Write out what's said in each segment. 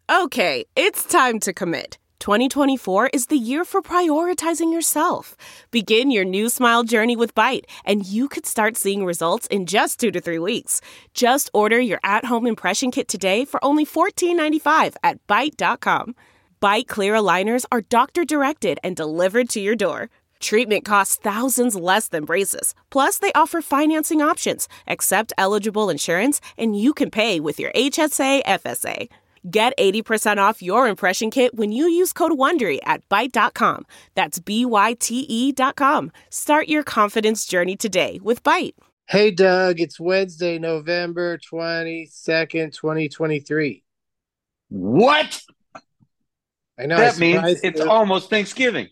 Okay, it's time to commit. 2024 is the year for prioritizing yourself. Begin your new smile journey with Byte, and you could start seeing results in just 2 to 3 weeks. Just order your at-home impression kit today for only $14.95 at Byte.com. Byte Clear aligners are doctor-directed and delivered to your door. Treatment costs thousands less than braces. Plus, they offer financing options, accept eligible insurance, and you can pay with your HSA FSA. Get 80% off your impression kit when you use code WONDERY at Byte.com. That's BYTE.com. Start your confidence journey today with Byte. Hey, Doug, it's Wednesday, November 22nd, 2023. What? I know, I That means surprised it's you. almost Thanksgiving.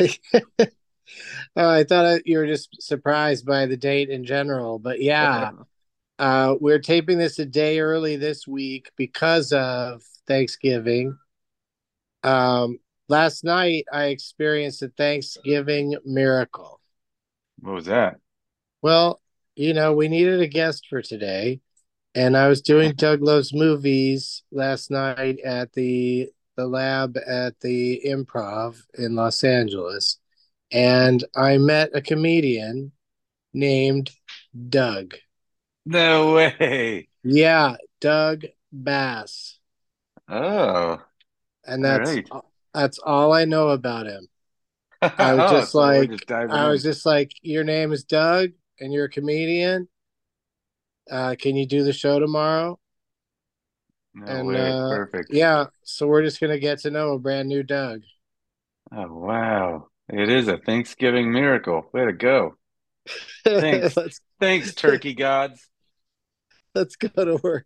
I thought you were just surprised by the date in general, but yeah, we're taping this a day early this week because of Thanksgiving. Um, Last night I experienced a Thanksgiving miracle. What was that? Well, we needed a guest for today, and I was doing Doug Loves Movies last night at the lab at the Improv in Los Angeles, and I met a comedian named Doug. No way. Yeah, Doug Bass. Oh, And all that's right. that's all I know about him. I was Oh, just so we're like just diving I was in. just like, your name is Doug and you're a comedian. Can you do the show tomorrow? No And way. Perfect. yeah, so we're just gonna get to know a brand new Doug. Oh, wow. It is a Thanksgiving miracle. Way to go. Thanks. let's Thanks, turkey gods. let's go to work.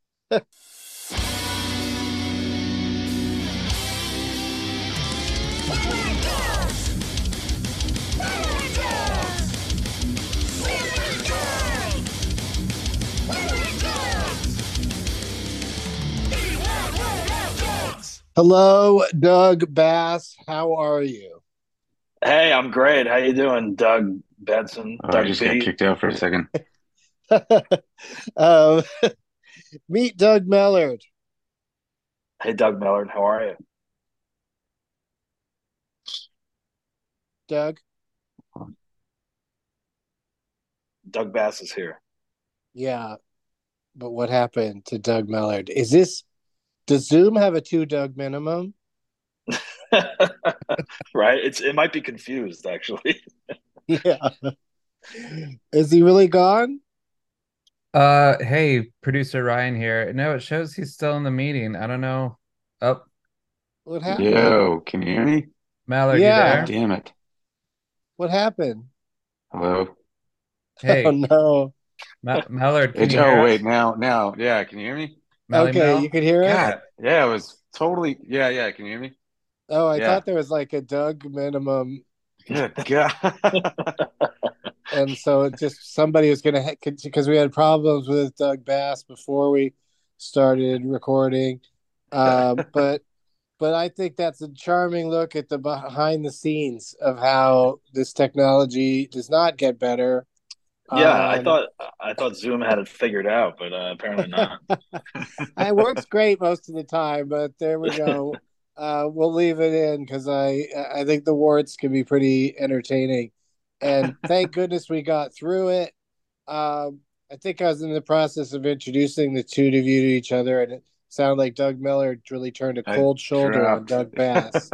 Hello, Doug Bass. How are you? Hey, I'm great. How you doing, Doug Benson, Oh, I Doug just got B? kicked out for a second. um, Meet Doug Mellard. Hey, Doug Millard, how are you? Doug, Doug Bass is here. yeah, but what happened to Doug Mellard? Does Zoom have a two Doug minimum? Right? It might be confused actually. Yeah. Is he really gone? Hey, producer Ryan here. No, it shows he's still in the meeting. I don't know. Oh, What happened? Yo, can you hear me? Mallard, you God Yeah. there? damn it. What happened? Hello? Oh Hey, no. Mallard, can It's, you oh, hear wait, us? now. Yeah, can you hear me? Okay, you Mel? could hear us? God, yeah, it was totally, yeah, can you hear me? Oh, I Yeah. thought there was like a Doug minimum, Good God. and so it just somebody was gonna because we had problems with Doug Bass before we started recording. But I think that's a charming look at the behind the scenes of how this technology does not get better. Yeah, Um, I thought Zoom had it figured out, but apparently not. it works great most of the time, but there we go. We'll leave it in because I think the warts can be pretty entertaining, and thank goodness we got through it. I think I was in the process of introducing the two of you to each other, and it sounded like Doug Miller really turned a I cold shoulder on dropped. Doug Bass.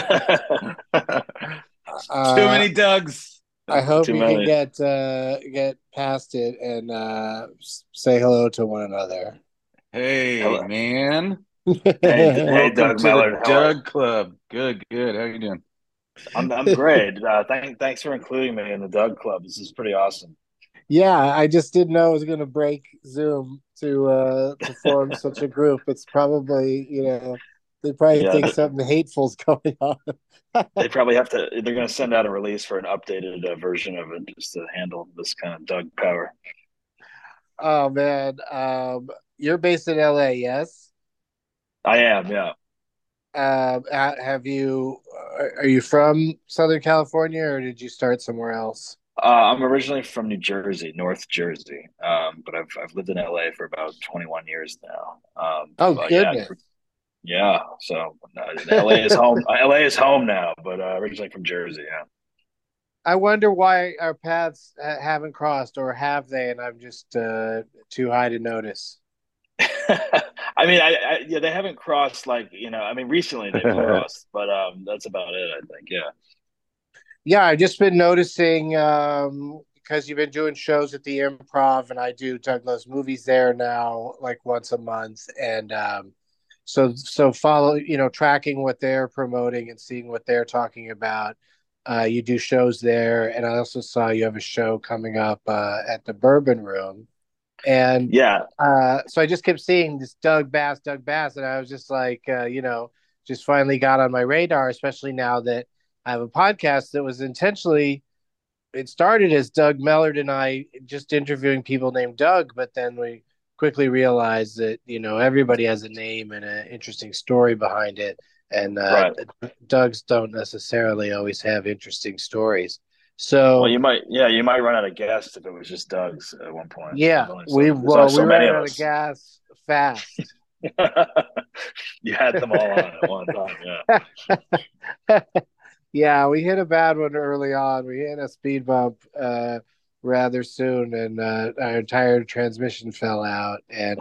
Too Uh, many Dougs. I hope Too you can many. get past it and say hello to one another. Hey, Hello. man. Hey, Welcome Doug to the Millard, how are you? Doug Club. Good, good. How you doing? I'm great. Thanks for including me in the Doug Club. This is pretty awesome. Yeah, I just didn't know it was going to break Zoom to form such a group. It's probably, they probably Yeah, think something hateful's going on. they probably have to. They're going to send out a release for an updated version of it just to handle this kind of Doug power. Oh man, you're based in LA, yes? I am, yeah. Have you? Are you from Southern California, or did you start somewhere else? I'm originally from New Jersey, North Jersey, but I've lived in LA for about 21 years now. Oh But yeah, goodness. Yeah. So LA is home. LA is home now, but originally from Jersey. Yeah. I wonder why our paths haven't crossed, or have they? And I'm just too high to notice. I mean, yeah, they haven't crossed like I mean, recently they've crossed, but that's about it. I think. Yeah. Yeah, I've just been noticing because you've been doing shows at the Improv, and I do Doug Loves Movies there now, like once a month, and so follow, tracking what they're promoting and seeing what they're talking about. You do shows there, and I also saw you have a show coming up at the Bourbon Room, and Yeah. so I just kept seeing this Doug Bass, and I was just like, just finally got on my radar, especially now that I have a podcast that was intentionally. It started as Doug Mellard and I just interviewing people named Doug, but then we quickly realized that everybody has a name and an interesting story behind it, and Right. Dougs don't necessarily always have interesting stories. Well, So you might run out of guests if it was just Doug's at one point. yeah, There's only we so many ran of out of us. gas fast. You had them all on at one time. Yeah. Yeah, we hit a bad one early on. We hit a speed bump rather soon, and our entire transmission fell out, and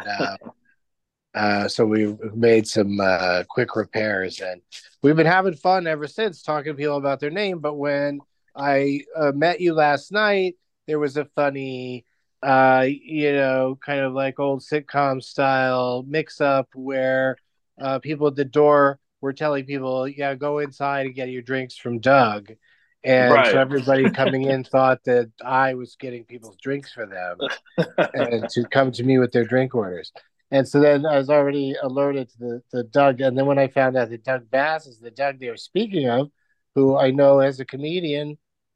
so we made some quick repairs, and we've been having fun ever since talking to people about their name. But when I met you last night, there was a funny, kind of like old sitcom style mix up where people at the door were telling people, "Yeah, go inside and get your drinks from Doug." And so Right. everybody coming in thought that I was getting people's drinks for them and to come to me with their drink orders. And so then I was already alerted to the Doug. And then when I found out that Doug Bass is the Doug they were speaking of, who I know as a comedian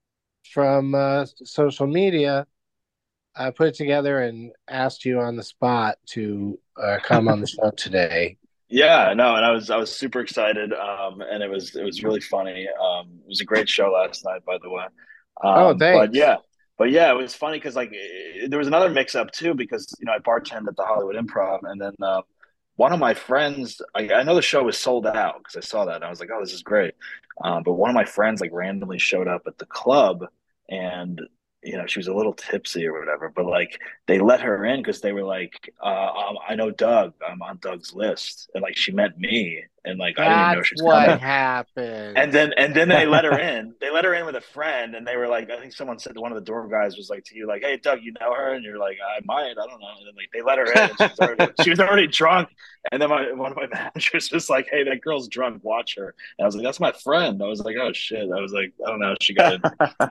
from social media, I put it together and asked you on the spot to come on the show today. Yeah, no, and I was super excited, and it was really funny. It was a great show last night, by the way. Oh, But thanks. yeah, it was funny because there was another mix up too because I bartended at the Hollywood Improv, and then one of my friends, I know the show was sold out because I saw that and I was like, oh, this is great. But one of my friends like randomly showed up at the club, and she was a little tipsy or whatever, but like they let her in because they were like, I know Doug. I'm on Doug's list. And like she meant me. And like I didn't even know That's she was what coming. happened. And then they let her in. They let her in with a friend, and they were like, I think someone said to one of the door guys was like to you, like, "Hey, Doug, you know her?" And you're like, "I might, I don't know." And then like they let her in, and she was already drunk. And then one of my managers was like, "Hey, that girl's drunk. Watch her." And I was like, "That's my friend." I was like, "Oh shit." I was like, "I don't know how she got in."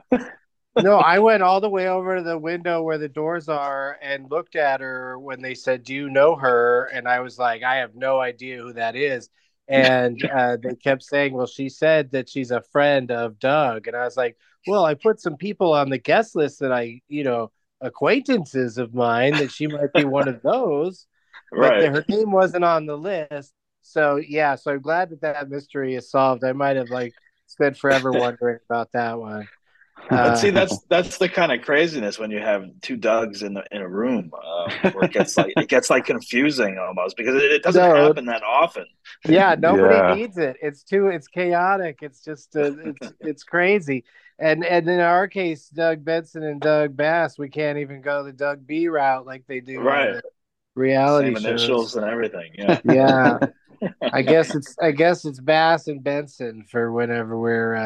No, I went all the way over to the window where the doors are and looked at her when they said, "Do you know her?" And I was like, "I have no idea who that is." And they kept saying, "Well, she said that she's a friend of Doug." And I was like, "Well, I put some people on the guest list that acquaintances of mine, that she might be one of those, but Right. her name wasn't on the list." So, yeah, so I'm glad that mystery is solved. I might have spent forever wondering about that one. But see, Uh, that's the kind of craziness when you have two Dougs in a room, where it gets like confusing almost because it doesn't no, happen that often. yeah, nobody Yeah. needs it. It's chaotic. It's just it's crazy. And in our case, Doug Benson and Doug Bass, we can't even go the Doug B route like they do on Right. the reality Same shows. initials and everything. Yeah. Yeah. I guess it's Bass and Benson for whenever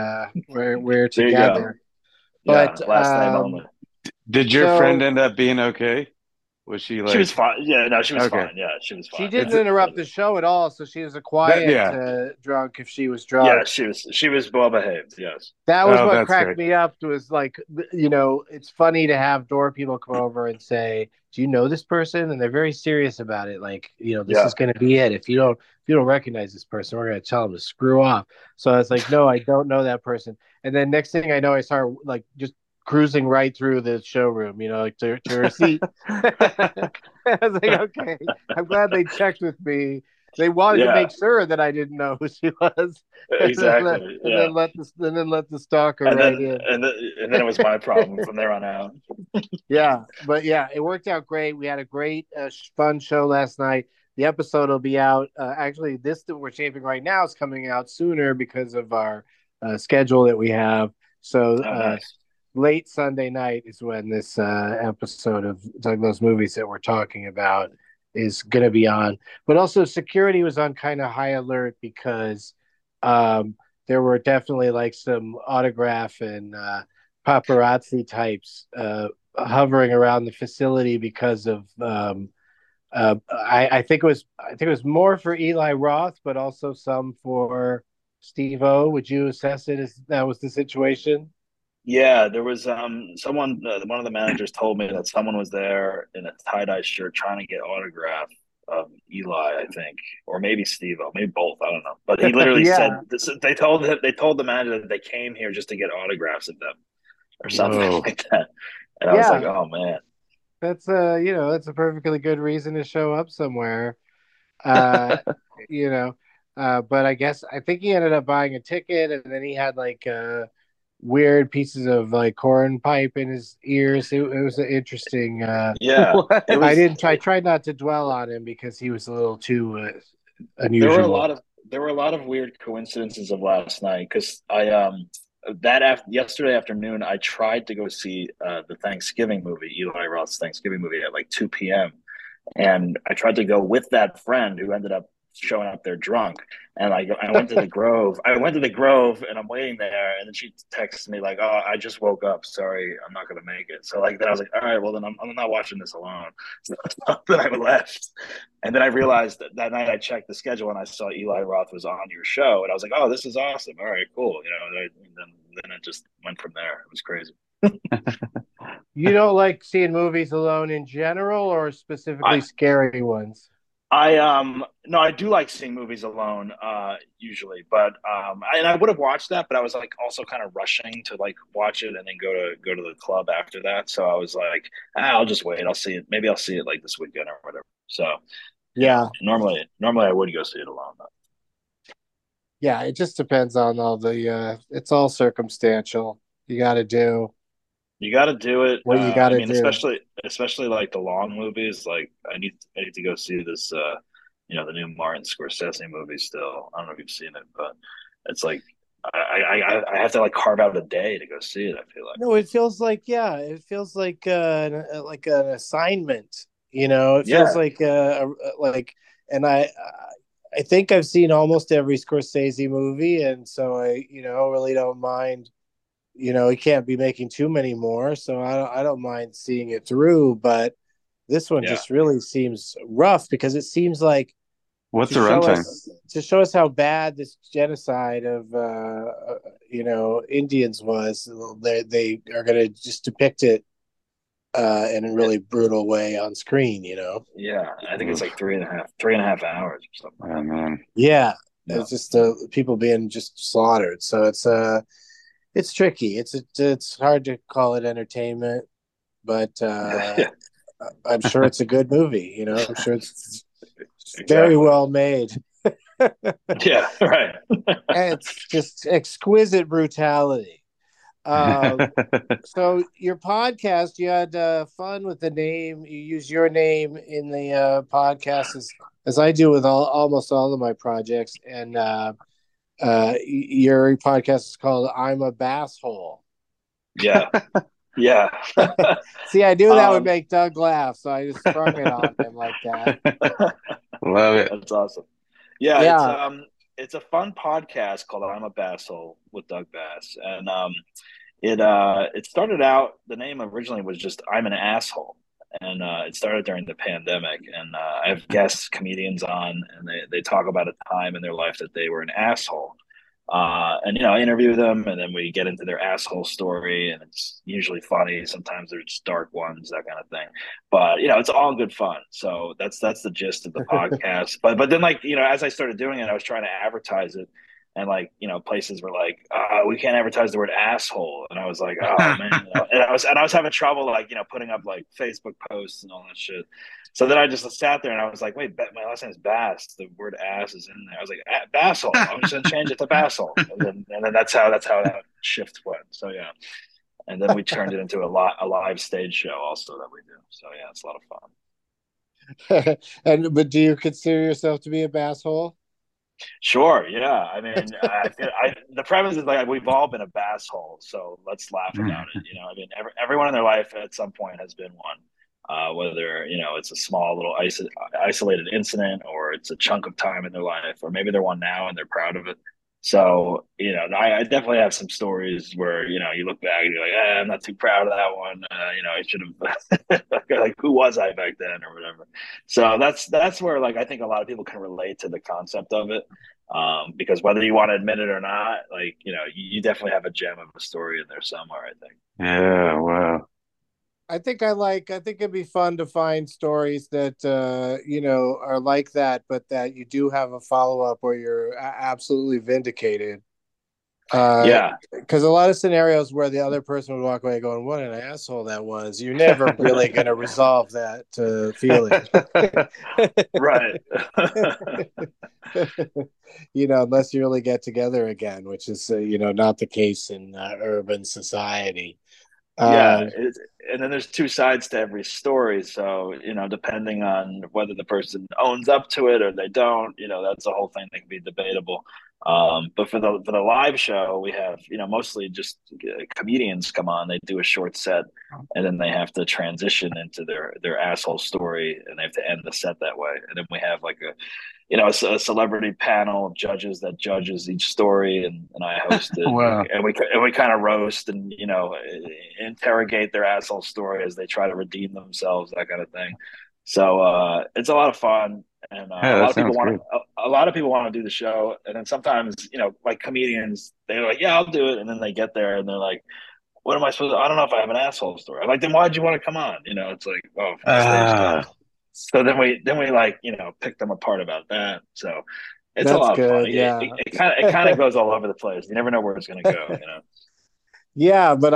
we're There you go. together. Yeah. But Last name only. Did your friend so end up being okay? Was she She was like fine. Yeah. No, she was okay? fine. Yeah, she was she fine. didn't It's interrupt the show at all, so she was a that quiet yeah. drunk if she was Yeah, drunk. she was well behaved. Yes. That was Oh, what that's cracked great. me up. Was like, it's funny to have door people come over and say, "Do you know this person?" And they're very serious about it. Like, this Yeah. is going to be it. If you don't recognize this person, we're going to tell them to screw off. So I was like, "No, I don't know that person." And then next thing I know, I started like just cruising right through the showroom, like to her seat. I was like, "Okay, I'm glad they checked with me." They wanted to Yeah. make sure that I didn't know who she was, and then let Exactly. and Yeah. then let the and then let the stalker And right then in. and then it was my problem from there on out. Yeah, but yeah, it worked out great. We had a great, fun show last night. the episode will be out. Actually, this that we're taping right now is coming out sooner because of our schedule that we have. So Oh, nice. late Sunday night is when this episode of those movies that we're talking about is going to be on. But also, security was on kind of high alert because there were definitely like some autograph and paparazzi types hovering around the facility because of. I think it was more for Eli Roth, but also some for Steve O. Would you assess it as that was the situation? Yeah, there was someone. One of the managers told me that someone was there in a tie dye shirt trying to get autograph of Eli, I think, or maybe Steve-O, maybe both. I don't know. But he literally said Yeah. this, they told the manager that they came here just to get autographs of them or something Whoa. like that. And I was like, Yeah, oh man, that's that's a perfectly good reason to show up somewhere. Uh, you know, but I think he ended up buying a ticket, and then he had like weird pieces of like corn pipe in his ears. It was an interesting. yeah, it What? was. I tried not to dwell on him because he was a little too There were a unusual. lot of weird coincidences of last night because yesterday afternoon I tried to go see the Thanksgiving movie, Eli Roth's Thanksgiving movie at like 2 p.m. And I tried to go with that friend who ended up showing up there drunk. And I went to the Grove. I went to the Grove and I'm waiting there. And then she texts me like, "Oh, I just woke up. Sorry, I'm not gonna make it." So like then I was like, "All right, well then I'm not watching this alone." So then I left. And then I realized that night I checked the schedule and I saw Eli Roth was on your show, and I was like, "Oh, this is awesome! All right, cool." And then it just went from there. It was crazy. You don't like seeing movies alone in general, or specifically I scary ones? no, I do like seeing movies alone, usually, but and I would have watched that, but I was like also kind of rushing to like watch it and then go to the club after that. So I was like, I'll just wait. I'll see it. Maybe I'll see it like this weekend or whatever. So Yeah, normally I would go see it alone. Though. yeah. It just depends on all the. It's all circumstantial. You got to do You got to do it. what you got I to mean, do. especially like the long movies. Like I need to go see this. The new Martin Scorsese movie. Still, I don't know if you've seen it, but it's like I have to like carve out a day to go see it. I feel like. No, it feels like it feels like an assignment. It feels Yeah, like and I think I've seen almost every Scorsese movie, and so I really don't mind. He can't be making too many more, so I don't mind seeing it through. But this one yeah, just really seems rough because it seems like What's the runtime? to show us how bad this genocide of Indians was. They are going to just depict it in a really brutal way on screen. yeah. I think it's Oof. like three and a half hours or something like Oh man. Yeah, that. it's just people being just slaughtered. So it's tricky. It's hard to call it entertainment, but Yeah, I'm sure it's a good movie. I'm sure it's very exactly. well made. Yeah, right. And it's just exquisite brutality. Um, so your podcast, you had fun with the name. You use your name in the podcast as I do with almost all of my projects. And your podcast is called "I'm a Basshole." Yeah, yeah. See, I knew that would um, make Doug laugh, so I just sprung it on him like that. Love it. that's awesome. Yeah, Yeah, it's a fun podcast called I'm a Basshole with Doug Bass, and it started out. The name originally was just I'm an asshole, and it started during the pandemic. And I have guest comedians on, and they talk about a time in their life that they were an asshole. And I interview them, and then we get into their asshole story, and it's usually funny. Sometimes there's dark ones, that kind of thing. But it's all good fun. So that's the gist of the podcast. But then as I started doing it, I was trying to advertise it, and places were like, we can't advertise the word asshole, and I was like, oh man, and I was having trouble putting up like Facebook posts and all that shit. So then I just sat there and I was like, wait, my last name is Bass. The word ass is in there. I was like, Basshole. I'm just gonna change it to Basshole, and then that's how that shift went. So yeah, and then we turned it into a live stage show also that we do. So yeah, it's a lot of fun. But do you consider yourself to be a basshole? Sure, yeah. I mean, the premise is like we've all been a bass hole, so let's laugh about it. I mean, everyone in their life at some point has been one. Whether it's a small little isolated incident, or it's a chunk of time in their life, or maybe they're one now and they're proud of it. So I definitely have some stories where you look back and you're like, I'm not too proud of that one. I should have like, who was I back then or whatever. So that's where, like, I think a lot of people can relate to the concept of it, because whether you want to admit it or not, like, you definitely have a gem of a story in there somewhere, I think. Yeah, wow. I think it'd be fun to find stories that are like that, but that you do have a follow up where you're absolutely vindicated. Yeah. Because a lot of scenarios where the other person would walk away going, "What an asshole that was," you're never really going to resolve that feeling. Right. Unless you really get together again, which is not the case in urban society. Yeah, and then there's two sides to every story. So, depending on whether the person owns up to it or they don't, that's a whole thing that can be debatable. But for the live show, we have, mostly just comedians come on. They do a short set, and then they have to transition into their asshole story, and they have to end the set that way. And then we have like a celebrity panel of judges that judges each story, and I host it. Wow. And we kind of roast and interrogate their asshole story as they try to redeem themselves, that kind of thing. So it's a lot of fun, and Yeah, a lot that of people sounds want great. a lot of people want to do the show, and then sometimes like comedians, they're like, yeah, I'll do it, and then they get there and they're like, what am I supposed to, I don't know if I have an asshole story. I'm like, then why'd you want to come on? It's like, oh, for the stage time. Ah, So then we like pick them apart about that. So it's a That's lot of fun. good. It Yeah. kind of goes all over the place. You never know where it's going to go. Yeah, but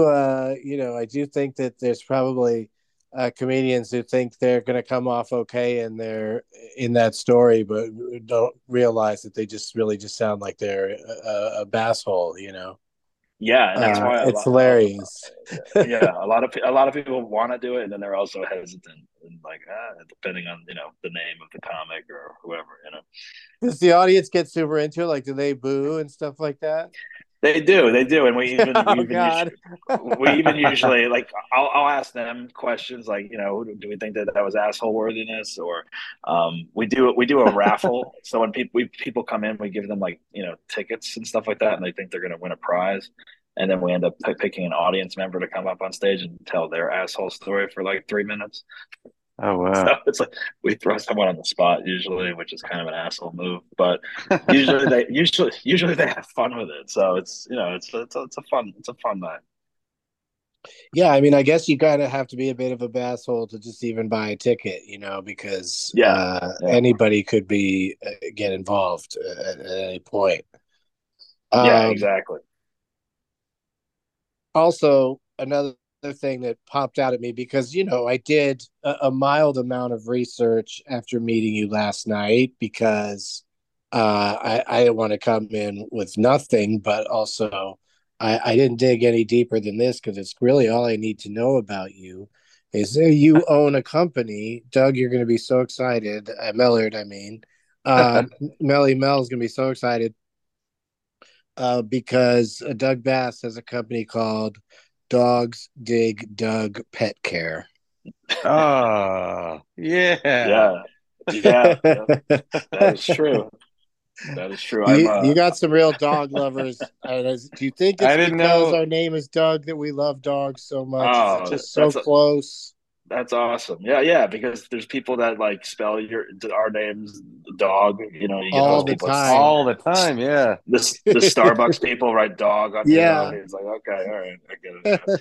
I do think that there's probably comedians who think they're going to come off okay in that story, but don't realize that they just really just sound like they're a basshole. Yeah, and that's why It's hilarious. yeah, a lot of people want to do it, and then they're also hesitant and like, depending on the name of the comic or whoever. Does the audience get super into it? Like, do they boo and stuff like that? They do, and we even Oh even God. usually, like, I'll ask them questions like, do we think that was asshole worthiness, or we do a raffle. So when people come in, we give them, like, tickets and stuff like that, and they think they're going to win a prize, and then we end up picking an audience member to come up on stage and tell their asshole story for like 3 minutes. oh So wow. it's like we throw someone on the spot usually, which is kind of an asshole move, but usually they have fun with it. So it's a fun night. Yeah, I mean, I guess you gotta have to be a bit of a basshole to just even buy a ticket, because Yeah, yeah, anybody could get involved at any point. yeah, Um, exactly. Also, another thing that popped out at me, because I did a mild amount of research after meeting you last night, because I didn't want to come in with nothing, but also I didn't dig any deeper than this, because it's really all I need to know about you is that you own a company. Doug, you're going to be so excited. Mellard, I mean, Mel's going to be so excited because Doug Bass has a company called Dogs Dig Doug Pet Care. Oh, yeah. Yeah, yeah, yeah. That is true. That is true. I'm You got some real dog lovers. Do you think I it's didn't because know. our name is Doug that we love dogs so much? Is it oh just so that's close that's awesome. Yeah, yeah, because there's people that like spell our names dog. You get all those the people. time? All the time, yeah. The Starbucks people write dog on Yeah. It's like, okay, all right, I get it.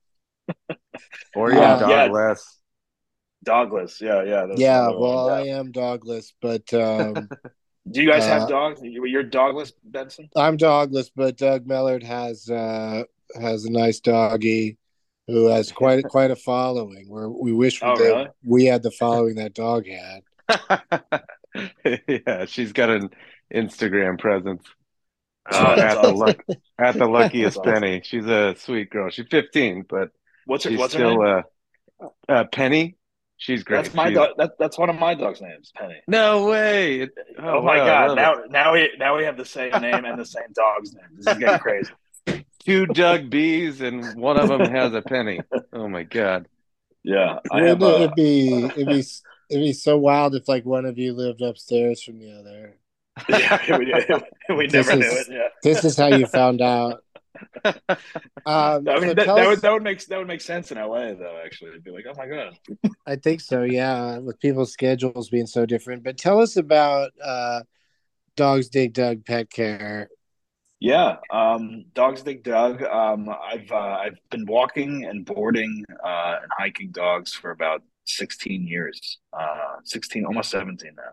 Or you're Yeah. Yeah, dogless. dogless. Yeah, yeah, that's Yeah. another one. Well, I Yeah. am dogless, but Do you guys have uh, dogs? You're dogless, Benson? I'm dogless, but Doug Mellard has a nice doggy who has quite a following. We wish Oh, that really? we had the following that dog had. Yeah, she's got an Instagram presence. Oh, that's At the awesome. That's luckiest awesome. penny. She's a sweet girl. She's 15, but What's her she's What's her still name? Penny. She's That's great. my She's dog. That's one of my dog's names, Penny. no way. Oh Oh my wow, I God! love it. Now we have the same name and the same dog's name. This is getting crazy. Two Doug B's and one of them has a penny. Oh my God. Yeah, I Wouldn't have it a. it'd be so wild if like one of you lived upstairs from the other. Yeah, we This never knew it. is Yeah, this is how you found out. I So mean tell us. that would make sense in LA though. Actually, it'd be like, oh my God. I think so, yeah, with people's schedules being so different. But tell us about Dogs Dig Dug Pet Care. Yeah, Dogs Dig Dug. I've been walking and boarding and hiking dogs for about 16 years. 16, almost 17 now.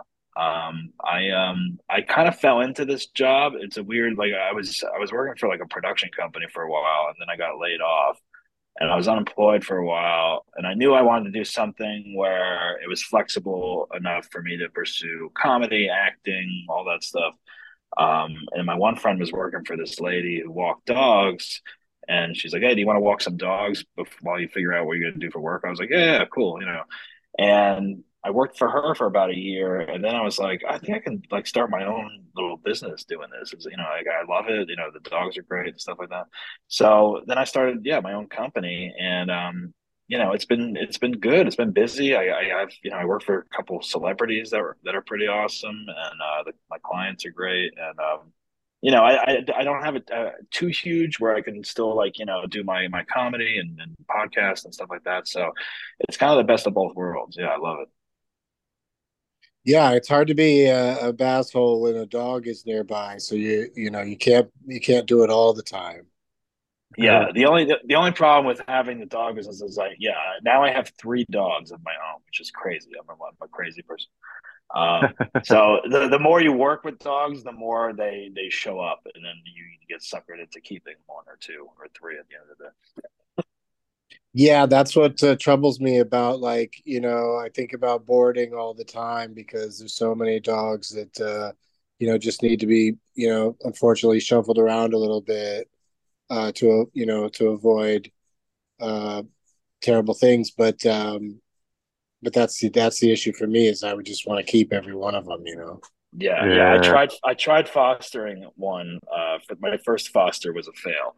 I kind of fell into this job. It's a weird like I was working for like a production company for a while and then I got laid off and I was unemployed for a while and I knew I wanted to do something where it was flexible enough for me to pursue comedy, acting, all that stuff. And my one friend was working for this lady who walked dogs, and she's like, "Hey, do you want to walk some dogs while you figure out what you're gonna do for work?" I was like, "Yeah, cool," you know. And I worked for her for about a year, and then I was like, "I think I can like start my own little business doing this." It's, you know, like I love it. You know, the dogs are great and stuff like that. So then I started, yeah, my own company, and you know, it's been good. It's been busy. I've you know I work for a couple celebrities that are pretty awesome, and my clients are great. And you know, I don't have it too huge where I can still like you know do my comedy and podcast and stuff like that. So it's kind of the best of both worlds. Yeah, I love it. Yeah, it's hard to be a basshole when a dog is nearby. So you can't do it all the time. Yeah, the only problem with having the dog is like yeah now I have three dogs of my own, which is crazy. I'm a crazy person. So the more you work with dogs, the more they show up, and then you get suckered into keeping one or two or three at the end of the day. Yeah, that's what troubles me about I think about boarding all the time because there's so many dogs that just need to be, unfortunately shuffled around a little bit to avoid uh terrible things. But that's the issue for me is I would just want to keep every one of them. Yeah, yeah. Yeah. I tried fostering one. For my first foster was a fail.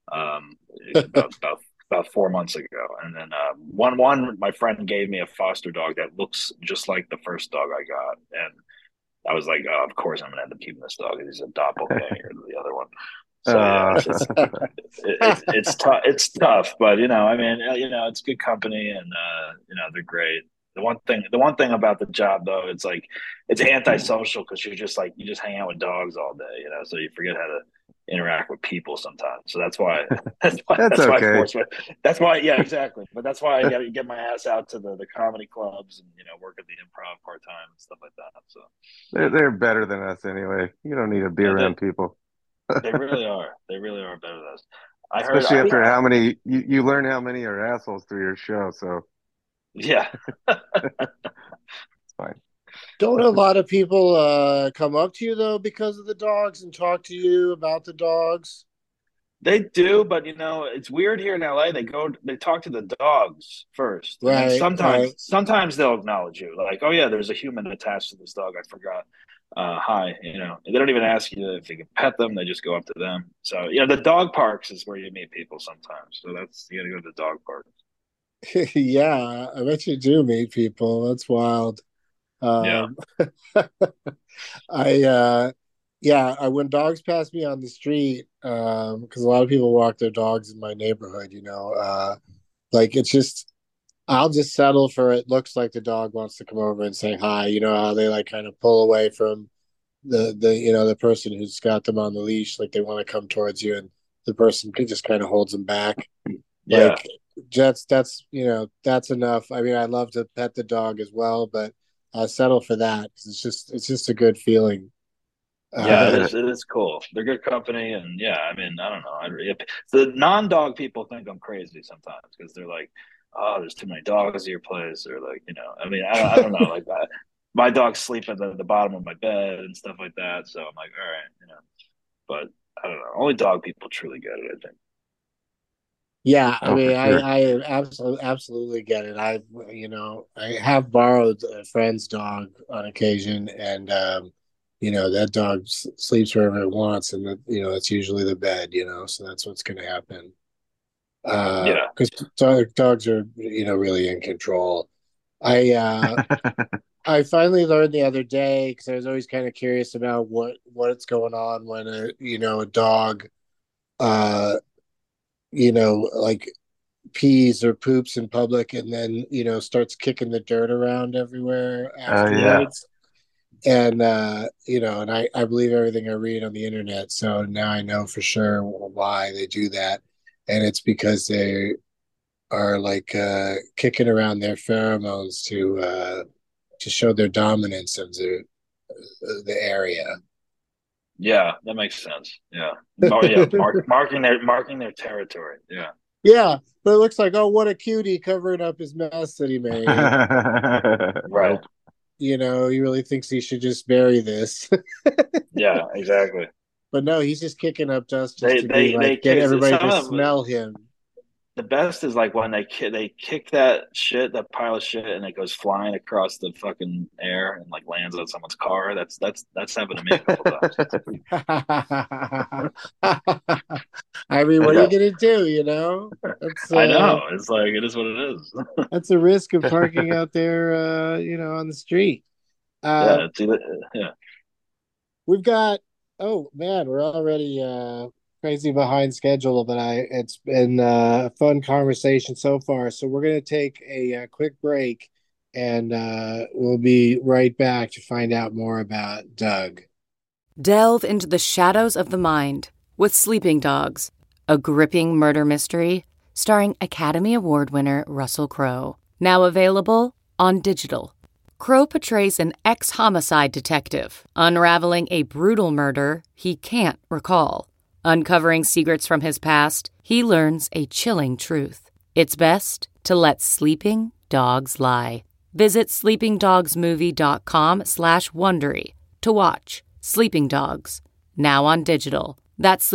About 4 months ago, and then one my friend gave me a foster dog that looks just like the first dog I got, and I was like, oh, of course I'm gonna end up keeping this dog. He's a doppelganger to the other one. So yeah, Uh, it's tough. It's tough, but you know, I mean, you know, it's good company, and you know, they're great. The one thing about the job though, it's like it's antisocial because you're just like you just hang out with dogs all day, you know, so you forget how to interact with people sometimes. So that's why that's that's why I okay. force it. That's why, yeah, exactly. But that's why I got to get my ass out to the comedy clubs and you know work at the improv part time and stuff like that. So They're better than us anyway. You don't need to be yeah, around people. they really are. They really are better than us. I heard. Especially after how many you learn how many are assholes through your show, so Yeah, it's fine. Don't a lot of people come up to you though because of the dogs and talk to you about the dogs? they do. But you know, it's weird here in LA. They talk to the dogs first, and then Right, right. sometimes they'll acknowledge you, like, oh yeah, there's a human attached to this dog. I forgot. Hi, you know, they don't even ask you if you can pet them. They just go up to them. So, you know, the dog parks is where you meet people sometimes. So that's, you got to go to the dog park. Yeah, I bet you do meet people. That's wild. Yeah. Um, I yeah, when dogs pass me on the street, because a lot of people walk their dogs in my neighborhood, like it's just I'll just settle for it looks like the dog wants to come over and say hi. You know how they like kind of pull away from the person who's got them on the leash, like they want to come towards you, and the person just kind of holds them back. Yeah. Like that's enough. I mean, I love to pet the dog as well, but I'll settle for that because it's just a good feeling. Yeah, Uh, it is cool. They're good company. And yeah, I mean, I don't know. The non dog people think I'm crazy sometimes because they're like, oh, there's too many dogs at your place. Or like, you know, I mean, I don't know. Like, my dogs sleep at the bottom of my bed and stuff like that. So I'm like, all right, you know, but I don't know. Only dog people truly get it, I think. Yeah, I Oh, for mean, sure. I absolutely get it. I have borrowed a friend's dog on occasion, and that dog sleeps wherever it wants, and it's usually the bed, so that's what's going to happen. Yeah. Because dogs are, really in control. I uh, I finally learned the other day because I was always kind of curious about what's going on when a dog, uh, like pees or poops in public and then starts kicking the dirt around everywhere Oh yeah. afterwards. And and I believe everything I read on the internet, so now I know for sure why they do that. And it's because they are like kicking around their pheromones to show their dominance of the area. Yeah, that makes sense. Yeah. Yeah, marking their territory. Yeah. Yeah, but it looks like, oh, what a cutie covering up his mess that he made. Right. Nope. He really thinks he should just bury this. Yeah, exactly. But no, he's just kicking up dust just They to be they like, get kiss everybody some to of them. smell him. The best is like when they kick that pile of shit, and it goes flying across the fucking air and like lands on someone's car. That's happened to me a couple times. I mean, what are you Yeah, gonna do? That's I know. It's like it is what it is. that's a risk of parking out there, on the street. Uh, Yeah, it's either, yeah. we've got. Oh man, we're already crazy behind schedule, but it's been a fun conversation so far. So we're gonna take a quick break, and we'll be right back to find out more about Doug. Delve into the shadows of the mind with Sleeping Dogs, a gripping murder mystery starring Academy Award winner Russell Crowe. Now available on digital. Crowe portrays an ex-homicide detective unraveling a brutal murder he can't recall. Uncovering secrets from his past, he learns a chilling truth. It's best to let sleeping dogs lie. Visit sleepingdogsmovie.com/Wondery to watch Sleeping Dogs, now on digital. That's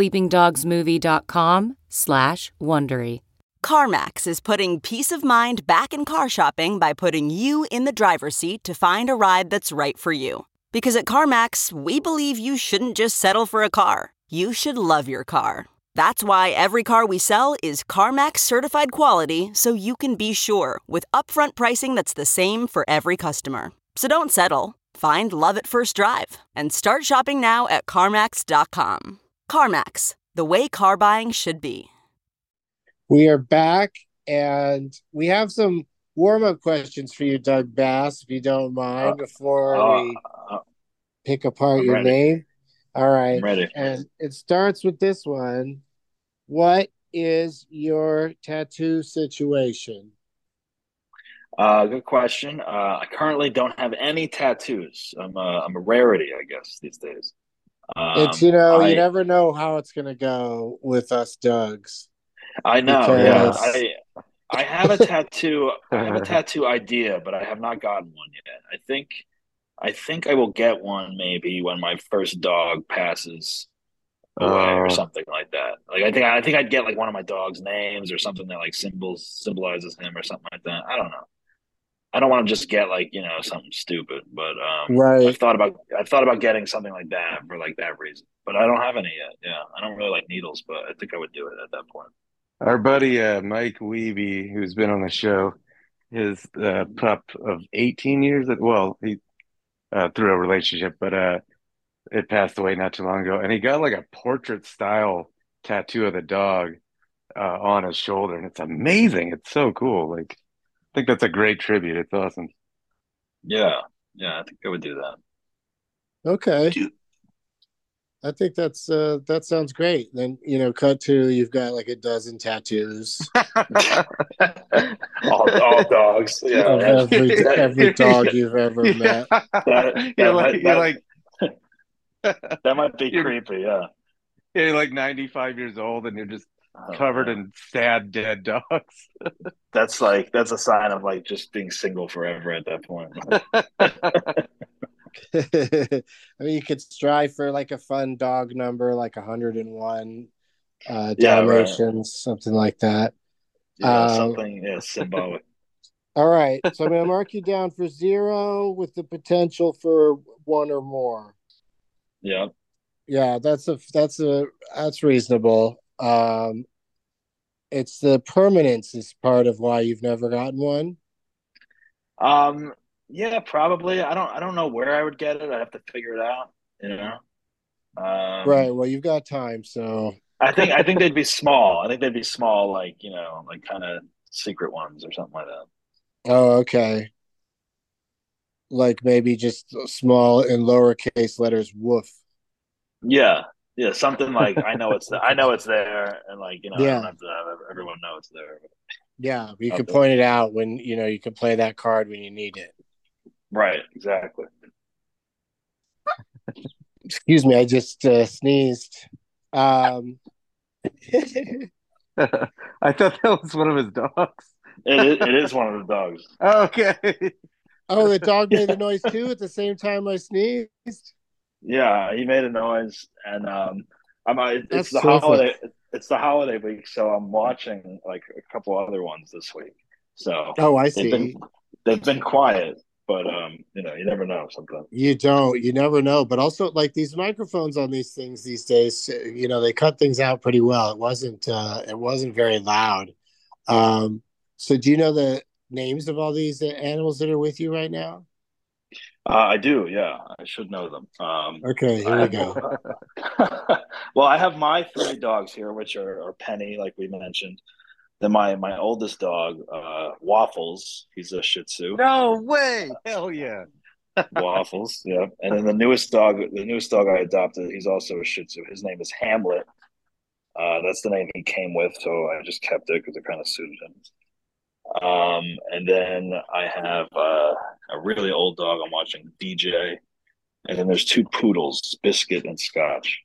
sleepingdogsmovie.com/Wondery. CarMax is putting peace of mind back in car shopping by putting you in the driver's seat to find a ride that's right for you. Because at CarMax, we believe you shouldn't just settle for a car. You should love your car. That's why every car we sell is CarMax certified quality, so you can be sure with upfront pricing that's the same for every customer. So don't settle. Find love at first drive and start shopping now at CarMax.com. CarMax, the way car buying should be. We are back, and we have some warm-up questions for you, Doug Bass, if you don't Uh, mind, before uh, we uh, pick apart I'm your ready. name. All I'm right. ready. And it starts with this one. What is your tattoo situation? Good question. I currently don't have any tattoos. I'm a rarity, I guess, these days. It's, you I never know how it's going to go with us Dougs I know, yeah. because I have a tattoo. I have a tattoo idea, but I have not gotten one yet. I think I will get one maybe when my first dog passes away or Oh, something like that. Like I think I'd get like one of my dog's names or something that like symbolizes him or something like that. I don't know. I don't want to just get like, something stupid, but right. I've thought about getting something like that for like that reason. But I don't have any yet. Yeah. I don't really like needles, but I think I would do it at that point. our buddy Mike Weeby, who's been on the show, his pup of 18 years. Well, he through a relationship, but it passed away not too long ago, and he got like a portrait style tattoo of the dog on his shoulder, and it's amazing. It's so cool. Like, I think that's a great tribute. It's awesome. Yeah. Yeah, I think I would do that. Okay. I think that sounds great. Then, cut to you've got like a dozen tattoos All dogs. Yeah. of every dog Yeah. you've ever met. That You're that like might you're that like that might be you're, creepy. Yeah. you're like 95 years old and you're just Oh, covered man. in sad dead dogs. That's a sign of like just being single forever at that point. I mean, you could strive for like a fun dog number, like 101, Yeah, right. Dalmatians, something like that. Yeah, something. Yeah, symbolic. All right, so I'm going to mark you down for 0 with the potential for 1 or more. Yeah. Yeah, that's reasonable. It's the permanence is part of why you've never gotten one. Yeah, probably. I don't know where I would get it. I'd have to figure it out, you know. Right. Well, you've got time, so I think they'd be small. I think they'd be small, like, like kind of secret ones or something like that. oh, okay. Like maybe just small in lowercase letters. Woof. Yeah. Yeah, something like I know Okay. it's there, and like, I don't Yeah. have to have everyone know it's there. Yeah. You could Okay. point it out when you can play that card when you need it. Right, exactly. Excuse me, I just sneezed. Um, I thought that was one of his dogs. It is one of the dogs. Okay. oh, the dog made the noise too at the same time I sneezed. Yeah, he made a noise, and it's That's the terrific. holiday. It's the holiday week, so I'm watching like a couple other ones this week. So Oh, I they've been see. they've been quiet, but you never know sometimes. You don't. You never know. But also, like these microphones on these things these days, they cut things out pretty well. It wasn't. It wasn't very loud. Um, so, do you know the names of all these animals that are with you right now? I do, yeah. I should know them. Okay, here I we have, go. well, I have my three dogs here, which are Penny, like we mentioned. Then my oldest dog, Waffles. He's a Shih Tzu. No way. Hell yeah. Waffles, yeah. And then the newest dog I adopted, he's also a Shih Tzu. His name is Hamlet. That's the name he came with, so I just kept it because it kind of suited him. And then I have a really old dog I'm watching, DJ. And then there's two poodles, Biscuit and Scotch.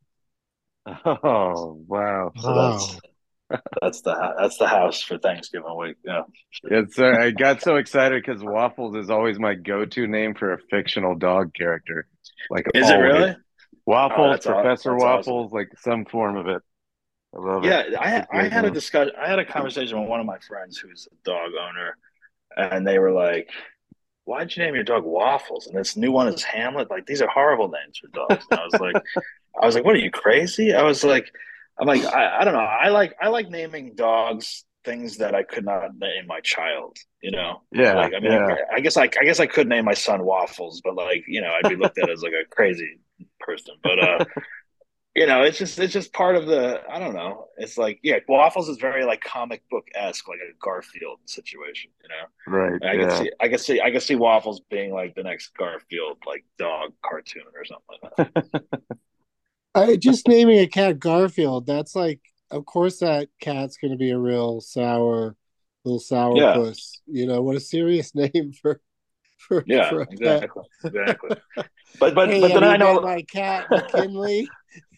Oh, wow. So Wow. that's the house for Thanksgiving week. Yeah. It's I got so excited because Waffles is always my go-to name for a fictional dog character. Like Is it always. really? Oh, Waffles, Professor that's awesome. Waffles, like some form of it. I love it. Yeah, It's a I great had a name. discussion. I had a conversation with one of my friends who's a dog owner, and they were like, "Why'd you name your dog Waffles?" And this new one is Hamlet. Like, these are horrible names for dogs. And I was like, "What are you, crazy?" I'm like, I don't know. I like naming dogs things that I could not name my child. Yeah, Like, I mean, yeah. I guess I could name my son Waffles, but like, I'd be looked at as like a crazy person. But it's just part of the. I don't know. It's like, yeah, Waffles is very like comic book esque, like a Garfield situation. Right, And yeah. I could see Waffles being like the next Garfield like dog cartoon or something like that. I just naming a cat Garfield. That's like, of course, that cat's going to be a real little sour Yeah, puss. What a serious name yeah, for a pet. exactly, exactly. But Hey, but have then you I met know. my cat McKinley?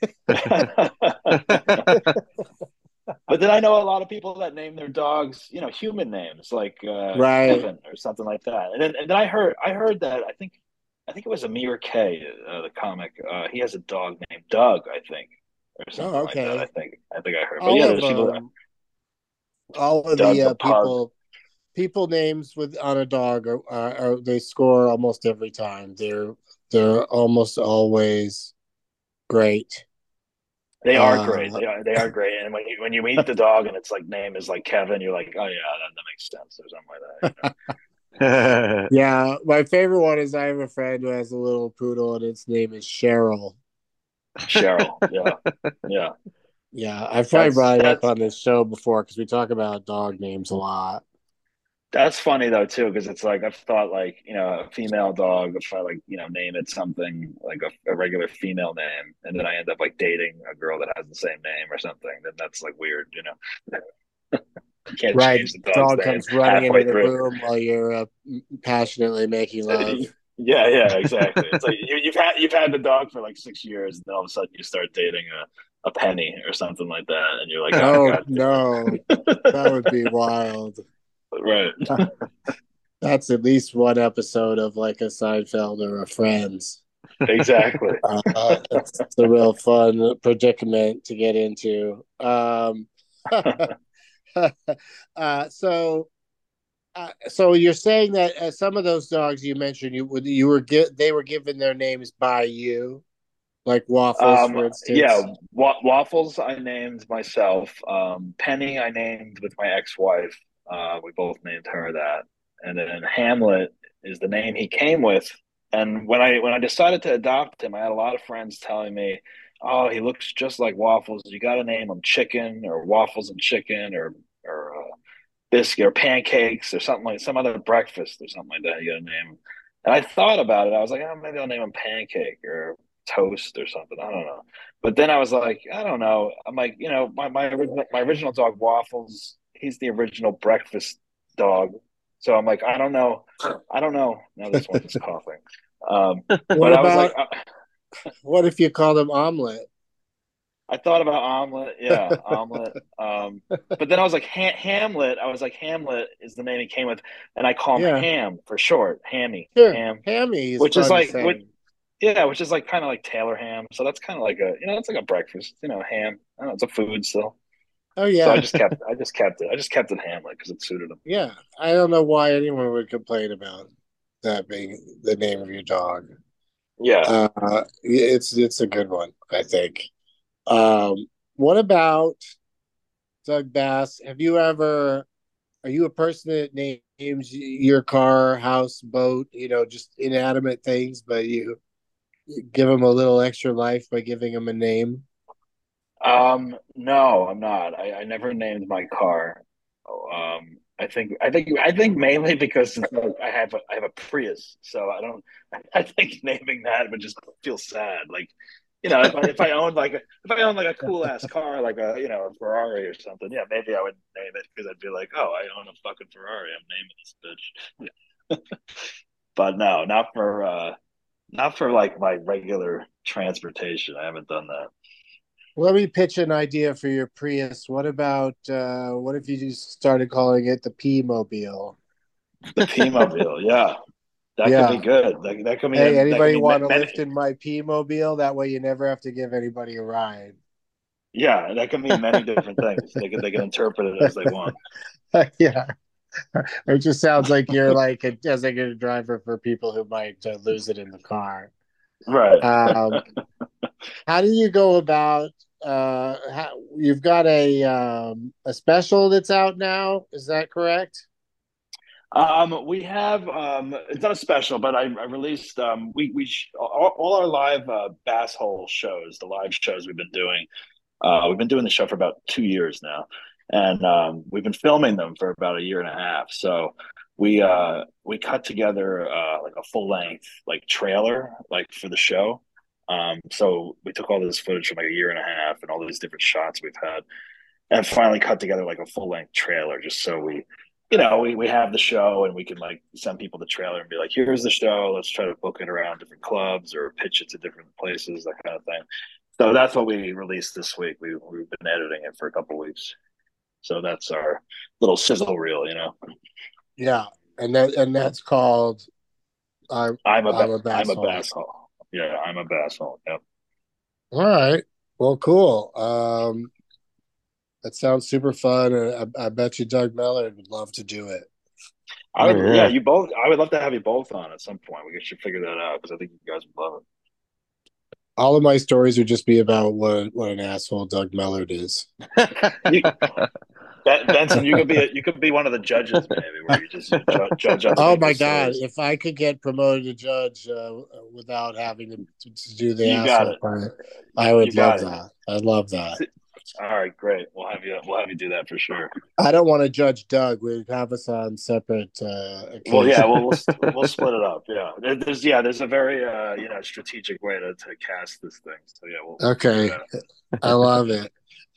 But then I know a lot of people that name their dogs, human names like Right. Kevin or something like that. And then I heard that I think it was Amir K, the comic. He has a dog named Doug, I think, or Oh, something like that. I okay. think I think I heard. But All yeah, of there's people all of Doug the the pug. people names with on a dog are they score almost every time. They're almost always great. They are great. Uh, They are great. And when you meet the dog and its like name is like Kevin, you're like, oh yeah, that makes sense or something like that. yeah, my favorite one is I have a friend who has a little poodle and its name is Cheryl. Cheryl. Yeah, yeah. Yeah, I've probably That's brought it up that's on this show before because we talk about dog names a lot. That's funny though too, because it's like I've thought like a female dog, if I like name it something like a regular female name, and then I end up like dating a girl that has the same name or something, then that's like weird. You can't Right, change the dog's dog name comes running into halfway the through. room while you're passionately making love. Yeah, yeah, exactly. It's like you've had the dog for like 6 years, and then all of a sudden you start dating a penny or something like that, and you're like, oh Oh god no, damn that would be wild. it. Right. That's at least one episode of like a Seinfeld or a Friends. Exactly. It's a real fun predicament to get into. uh, so, so you're saying that some of those dogs you mentioned, they were given their names by you, like Waffles, for Yeah, instance. Waffles I named myself. Penny I named with my ex-wife. We both named her that. And then Hamlet is the name he came with. And when I decided to adopt him, I had a lot of friends telling me, "Oh, he looks just like Waffles. You got to name him Chicken or Waffles and Chicken or biscuit or pancakes or something like some other breakfast or something like that. You got to name him." And I thought about it. I was like, oh, maybe I'll name him Pancake or Toast or something. I don't know. But then I was like, I don't know. I'm like, my original dog Waffles. He's the original breakfast dog. So I'm like, I don't know. I don't know. Now this one's coughing. What But I was like, about what if you called him Omelet? I thought about omelet, yeah, omelet. But then I was like Hamlet. I was like Hamlet is the name he came with, and I call him Yeah, Ham for short, Hammy, sure. Ham, Hammy is which is fun to like what, say. yeah, which is like kind of like Taylor ham. So that's kind of like it's like a breakfast, ham. I don't know, it's a food still. Oh So I yeah, just kept, I just kept it, I just kept it Hamlet because it suited him. yeah. I don't know why anyone would complain about that being the name of your dog. Yeah. It's a good one, I think. What about Doug Bass? Are you a person that names your car, house, boat, just inanimate things, but you give them a little extra life by giving them a name? No, I'm not. I never named my car. I think mainly because I have a Prius, so I don't. I think naming that would just feel sad. Like, if I owned like a cool ass car, like a Ferrari or something, yeah, maybe I would name it because I'd be like, oh, I own a fucking Ferrari. I'm naming this bitch. But no, not for like my regular transportation. I haven't done that. Let me pitch an idea for your Prius. What if you just started calling it the P Mobile? The P-Mobile, yeah, that could be Yeah. good. That could Hey, mean that could anybody mean want to many. lift in my P Mobile? That way you never have to give anybody a ride. Yeah, that could mean many different things. They can interpret it as they want. Yeah. It just sounds like you're like a designated driver for people who might lose it in the car. Right. Um, how do you go about you've got a special that's out now, is that correct? We have it's not a special, but I released all our live bass hole shows, the live shows we've been doing. We've been doing the show for about 2 years now, and we've been filming them for about a year and a half. So we cut together like a full length like trailer like for the show. So we took all this footage from like a year and a half and all these different shots we've had, and finally cut together like a full length trailer just so we have the show and we can like send people the trailer and be like, here's the show. Let's try to book it around different clubs or pitch it to different places, that kind of thing. So that's what we released this week. We've been editing it for a couple of weeks. So that's our little sizzle reel. Yeah, and that's called I'm a I'm bass a hole. bass hole. Yeah, I'm a bass hole. Yep. All right. Well, cool. That sounds super fun. I bet you Doug Mellor would love to do it. Oh Yeah, yeah. you both. I would love to have you both on at some point. We should figure that out because I think you guys would love All of my stories would just be about what an asshole Doug Mellor is. it. Benson, you could be one of the judges maybe, where you just judge other Oh my people's God! stories. If I could get promoted to judge without having to do the You got asshole it. part, I would You love got it. that. I'd love that. All right, great. We'll have you do that for sure. I don't want to judge Doug. We'd have us on separate Well, yeah, occasions. we'll split it up. Yeah, there's a very strategic way to cast this thing. So yeah, we'll figure Okay, that out. I love it.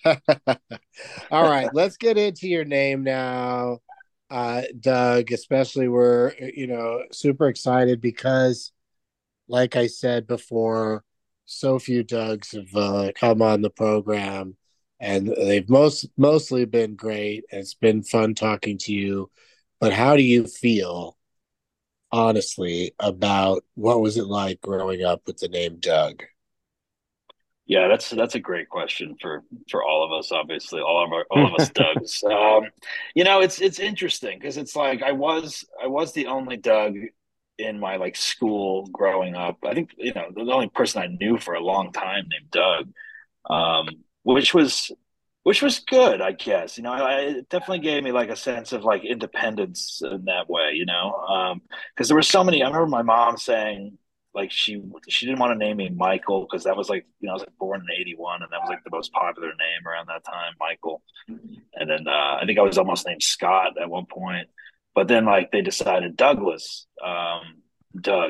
All right, let's get into your name now, Doug. Especially we're super excited because, like I said before, so few Dougs have come on the program, and they've mostly been great. It's been fun talking to you. But how do you feel honestly, about what was it like growing up with the name Doug? Yeah, that's a great question for all of us. Obviously, all of us Dougs. It's interesting because it's like I was the only Doug in my like school growing up. I think the only person I knew for a long time named Doug, um, which was which was good, I guess. It definitely gave me like a sense of like independence in that way. Because there were so many. I remember my mom saying like she didn't want to name me Michael because that was like I was like born in '81 and that was like the most popular name around that time, Michael. And then I think I was almost named Scott at one point, but then like they decided Douglas, Doug,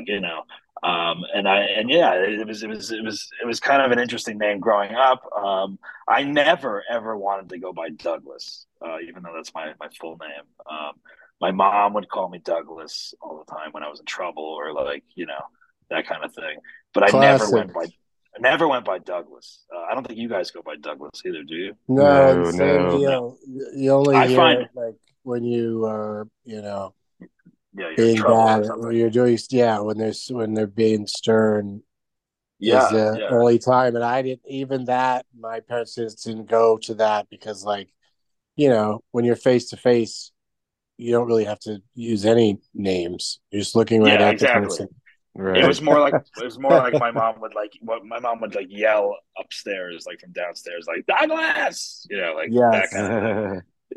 and yeah, it was kind of an interesting name growing up. I never ever wanted to go by Douglas, even though that's my full name. My mom would call me Douglas all the time when I was in trouble or like that kind of thing. But Classic. I never went by Douglas. I don't think you guys go by Douglas either, do you? No, No, the same no. deal. You only I hear find it like when you are, yeah, you're in being trouble or bad. When something. you're doing, yeah, when they're being stern is Yeah, the yeah. only time. And I didn't even that. My parents just didn't go to that because, like, when you're face to face, you don't really have to use any names. You're just looking right Yeah, at the exactly. person. It Right. was more like my mom would like yell upstairs like from downstairs like Douglas, like that Yes. kind of thing.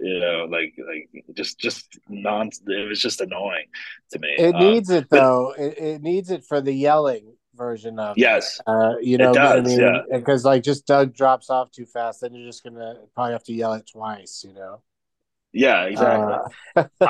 Like just non. It was just annoying to me. It needs it But though. It needs it for the yelling version of it. yes, You it know what I does. Yeah, mean? Because like just Doug drops off too fast, then you're just gonna probably have to yell it twice. yeah, exactly. Uh,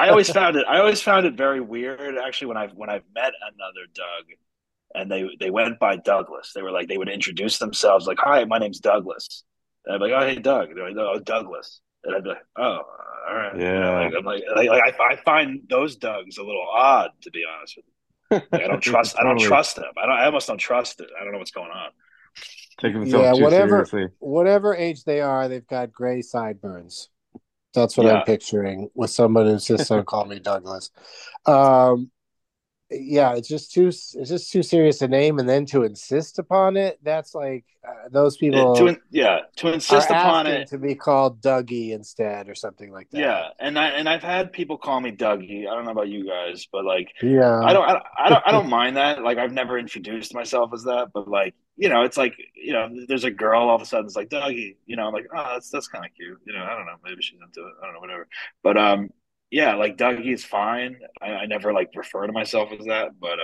I always found it very weird actually when I've met another Doug and they went by Douglas. They were like they would introduce themselves like, "Hi, my name's Douglas." And I'd be like, "Oh, hey, Doug." They're like, "Oh, Douglas." And I'd be like, "Oh, all right." Yeah. I find those Dougs a little odd to be honest with you. Like, I don't Totally. trust them. I almost don't trust it. I don't know what's going on. Take himself yeah, too whatever seriously. whatever age they are, they've got gray sideburns. That's what I'm Yeah, picturing with someone who insists on calling me Douglas. Um, yeah, it's just too serious a name, and then to insist upon it, that's like those people to are insist upon asking it. to be called Dougie instead or something like that. Yeah, and I've had people call me Dougie. I don't know about you guys, but like Yeah. I don't mind that. Like I've never introduced myself as that, but like it's like there's a girl all of a sudden it's like Dougie. I'm like oh that's kind of cute. I don't know, maybe she's into it. I don't know, whatever. But yeah, like Dougie is fine. I never like refer to myself as that, but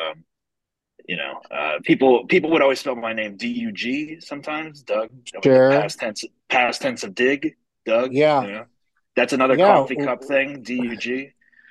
people would always spell my name Dug sometimes, Doug, with the Sure. past tense of dig, Doug. Yeah. That's another Yeah. coffee cup thing, Dug.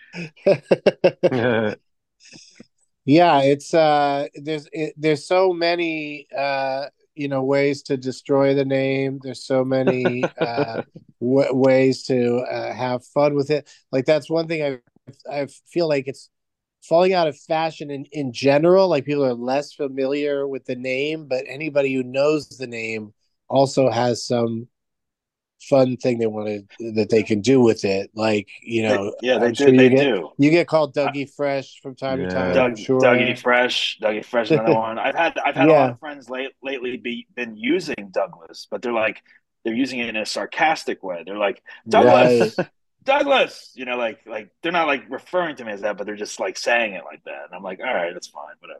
Yeah, it's there's so many ways to destroy the name. There's so many ways to have fun with it. Like that's one thing I feel like it's falling out of fashion in general. Like people are less familiar with the name, but anybody who knows the name also has some fun thing that they can do with it. Like, Yeah, they I'm do. sure They do. you get called Uh, Dougie Fresh from time to time, Yeah. I'm sure. Dougie Fresh, another one. I've had a lot Yeah. of friends lately been using Douglas, but they're using it in a sarcastic way. They're like Right. Douglas, like they're not like referring to me as that, but they're just like saying it like that, and I'm like, all right, that's fine, whatever.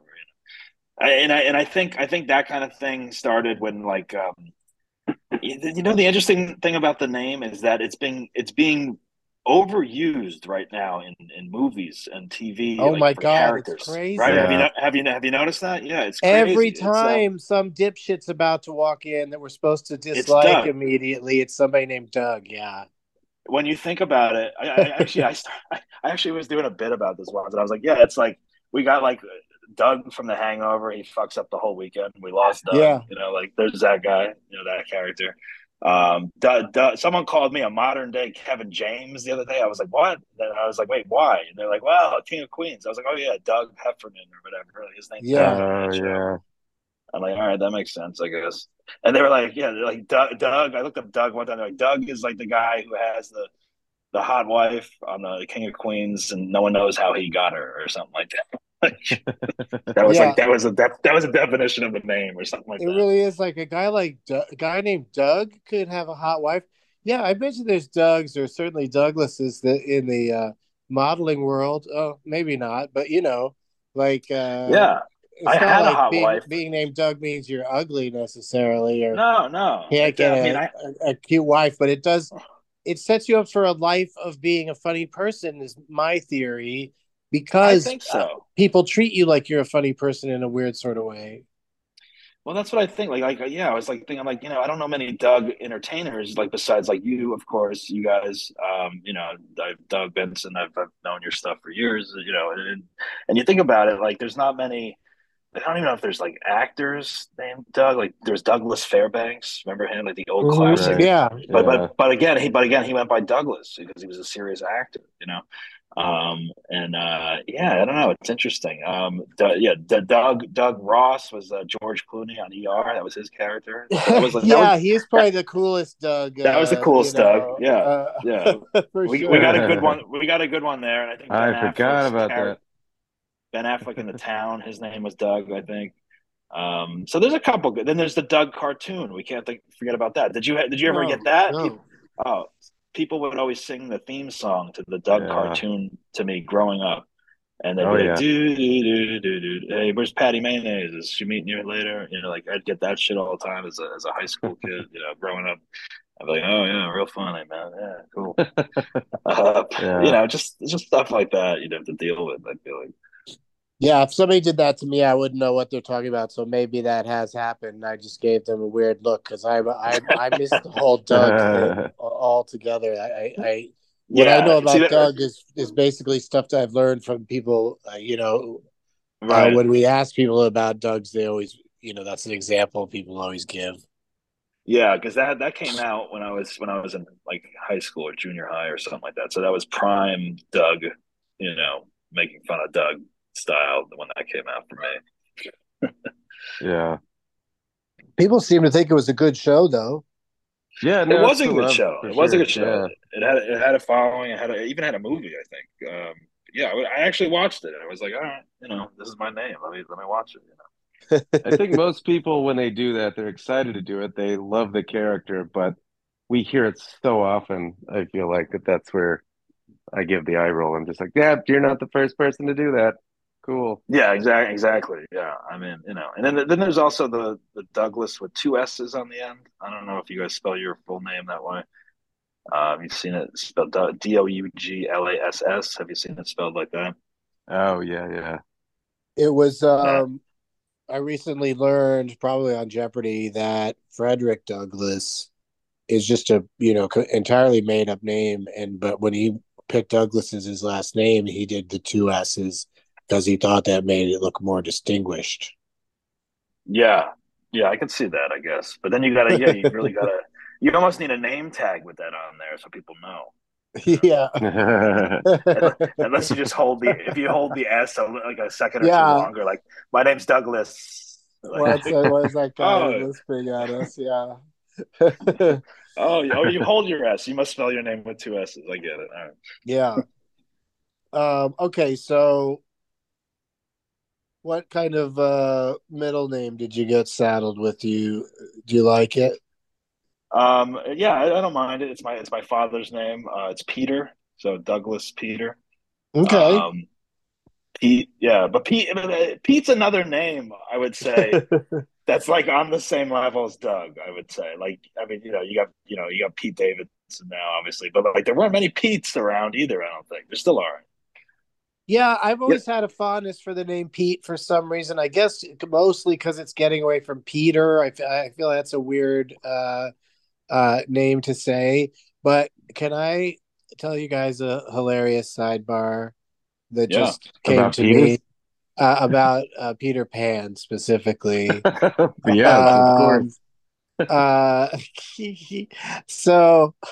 I think that kind of thing started when like the interesting thing about the name is that it's being overused right now in movies and TV, Oh like my for God, it's characters, right? Have you Yeah. crazy. have you noticed that? Yeah, it's Every crazy. time some dipshit's about to walk in that we're supposed to It's dislike Doug. immediately, it's somebody named Doug. Yeah. When you think about it, I actually was doing a bit about this once, and I was like, yeah, it's like we got like Doug from The Hangover. He fucks up the whole weekend. We lost Doug. Yeah. Like there's that guy. That character. Someone called me a modern day Kevin James the other day. I was like, what? And I was like, wait, why? And they're like, well, King of Queens. I was like, oh yeah, Doug Heffernan or whatever. His name's Yeah. Doug on Oh that show. yeah. I'm like, all right, that makes sense, I guess. And they were like, yeah, they're like Doug. I looked up Doug one time. They're like, Doug is like the guy who has the hot wife on the King of Queens, and no one knows how he got her or something like that. That was Yeah, like that was a definition of a name or something like it that. really is like a guy named Doug could have a hot wife. Yeah, I mentioned there's Dougs or certainly Douglases that in the modeling world. Oh, maybe not, but like Yeah, I it's not had a like hot wife. being named Doug means you're ugly necessarily or No, no. can't get I mean, a cute wife, but it sets you up for a life of being a funny person is my theory I because think so. people treat you like you're a funny person in a weird sort of way. Well, that's what I think. Yeah, I was like thinking, like, I don't know many Doug entertainers, like besides like you, of course, you guys. I've Doug Benson. I've known your stuff for years. And you think about it, like, there's not many. I don't even know if there's like actors named Doug. Like, there's Douglas Fairbanks. Remember him, like the old classic. Right. Yeah. Yeah. But again, he went by Douglas because he was a serious actor. Yeah, I don't know. It's interesting. Doug Ross was George Clooney on ER. That was his character. So Yeah, he's probably the coolest Doug, that was the coolest Doug. Yeah, yeah. for We got a sure. good one. We got a good one there, and I think I forgot about that. Ben Affleck in The Town. His name was Doug, I think. So there's a couple good. Then there's the Doug cartoon. We can't forget about that. Did you ever No, get that? no. People would always sing the theme song to the Doug Yeah. cartoon to me growing up, and they'd Oh, be like, yeah. "Do do do do do. Hey, where's Patty Mayonnaise? Is she meeting you later?" Like I'd get that shit all the time as a high school kid, growing up. I'd be like, "Oh yeah, real funny, man. Yeah, cool." Yeah. Just stuff like that you'd have to deal with. I feel like. Yeah, if somebody did that to me, I wouldn't know what they're talking about. So maybe that has happened. I just gave them a weird look because I missed the whole Doug thing altogether. What I Yeah, know see about that, Doug is basically stuff that I've learned from people. right? When we ask people about Doug's, they always, that's an example people always give. Yeah, because that came out when I was in like high school or junior high or something like that. So that was prime Doug, making fun of Doug style when that came out for me. Yeah. People seem to think it was a good show, though. Yeah, It no, was it's a good beloved show. for It was a sure. good show. Yeah. It had a following. Even had a movie, I think. Yeah, I actually watched it. I was like, all right, this is my name. Let me watch it. I think most people, when they do that, they're excited to do it. They love the character, but we hear it so often. I feel like that's where I give the eye roll. I'm just like, yeah, you're not the first person to do that. Cool. Yeah, exactly. Yeah, I mean, and then there's also the Douglas with two S's on the end. I don't know if you guys spell your full name that way. You've seen it spelled Douglass. Have you seen it spelled like that? Oh, yeah, yeah. It was. Yeah. I recently learned, probably on Jeopardy, that Frederick Douglass is just a entirely made up name, but when he picked Douglas as his last name, he did the two S's because he thought that made it look more distinguished. Yeah, yeah, I can see that, I guess. But then you really gotta, you almost need a name tag with that on there so people know. Yeah. Unless you just if you hold the S like a second or two Yeah. longer, like my name's Douglas. What's that guy Oh, lisping at us? Yeah. you hold your S. You must spell your name with two S's. I get it. All right. Yeah. Okay, so what kind of middle name did you get saddled with? Do you like it? Yeah, I don't mind it. It's my father's name. It's Peter, so Douglas Peter. Okay. Pete, yeah, but Pete's another name, I would say, that's like on the same level as Doug. I would say, like, I mean, you got Pete Davidson now, obviously, but like there weren't many Pete's around either. I don't think there still aren't. Yeah, I've Yeah, always had a fondness for the name Pete for some reason. I guess mostly because it's getting away from Peter. I feel that's a weird name to say. But can I tell you guys a hilarious sidebar that yeah. just came About to penis? me about Peter Pan specifically? Yes, of Um, course. uh, so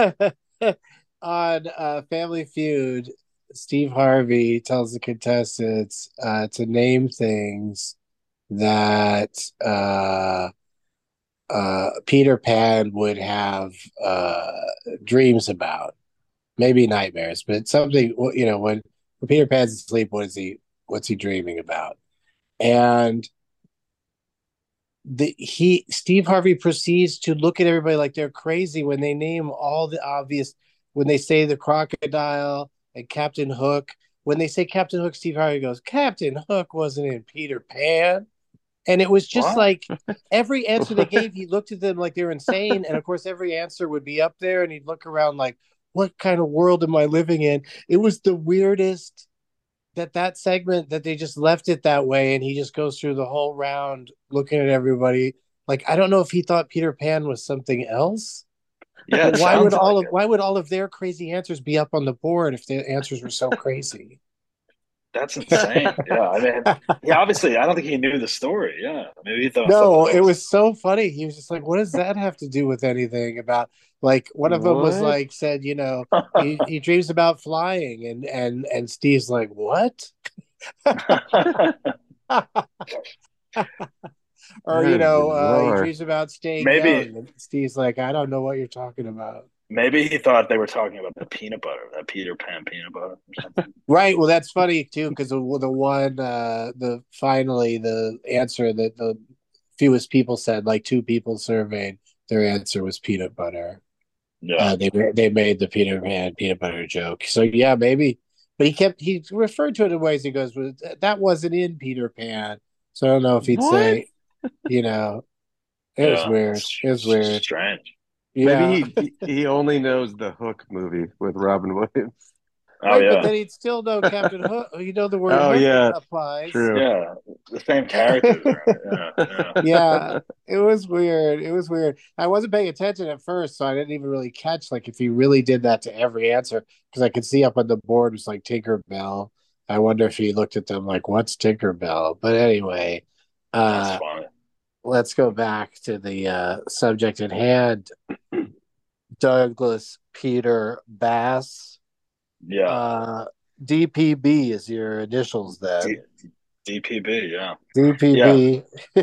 on Family Feud, Steve Harvey tells the contestants to name things that Peter Pan would have dreams about. Maybe nightmares, but something, when Peter Pan's asleep, What's he dreaming about? And Steve Harvey proceeds to look at everybody like they're crazy when they name all the obvious, when they say the crocodile and Captain Hook. When they say Captain Hook, Steve Harvey goes, Captain Hook wasn't in Peter Pan. And it was just What? like every answer they gave, he looked at them like they were insane. And of course, every answer would be up there, and he'd look around like, what kind of world am I living in? It was the weirdest that segment that they just left it that way, and he just goes through the whole round looking at everybody. Like, I don't know if he thought Peter Pan was something else. Yeah, But it sounds like it. why would all of their crazy answers be up on the board if the answers were so crazy? That's insane. Yeah, I mean, he obviously, I don't think he knew the story. Yeah, maybe he thought No, something it else. was so funny. He was just like, what does that have to do with anything about, like, one of them was What? like, said, he dreams about flying, and Steve's like, what? Or, That is he bizarre. dreams about staying young, maybe, and Steve's like, I don't know what you're talking about. maybe he thought they were talking about the peanut butter, that Peter Pan peanut butter or something. Right. Well, that's funny too, because the answer that the fewest people said, like two people surveyed, their answer was peanut butter. Yeah, They made the Peter Pan peanut butter joke. So yeah, maybe, but he referred to it in ways he goes, well, that wasn't in Peter Pan. So I don't know if he'd What? say, you know, it was yeah, weird. it's It was weird. strange. Yeah. Maybe he only knows the Hook movie with Robin Williams. Oh Right, but yeah, then he'd still know Captain Hook. The word Oh hook yeah, applies. true. yeah, the same characters are in it. Yeah, yeah. Yeah, it was weird. It was weird. I wasn't paying attention at first, so I didn't even really catch like if he really did that to every answer, because I could see up on the board was like Tinkerbell. I wonder if he looked at them like, "What's Tinkerbell?" But anyway, That's uh, funny. let's go back to the subject at hand. Douglas Peter Bass. Yeah, Uh, DPB is your initials then. D- DPB. Yeah, yeah, DPB.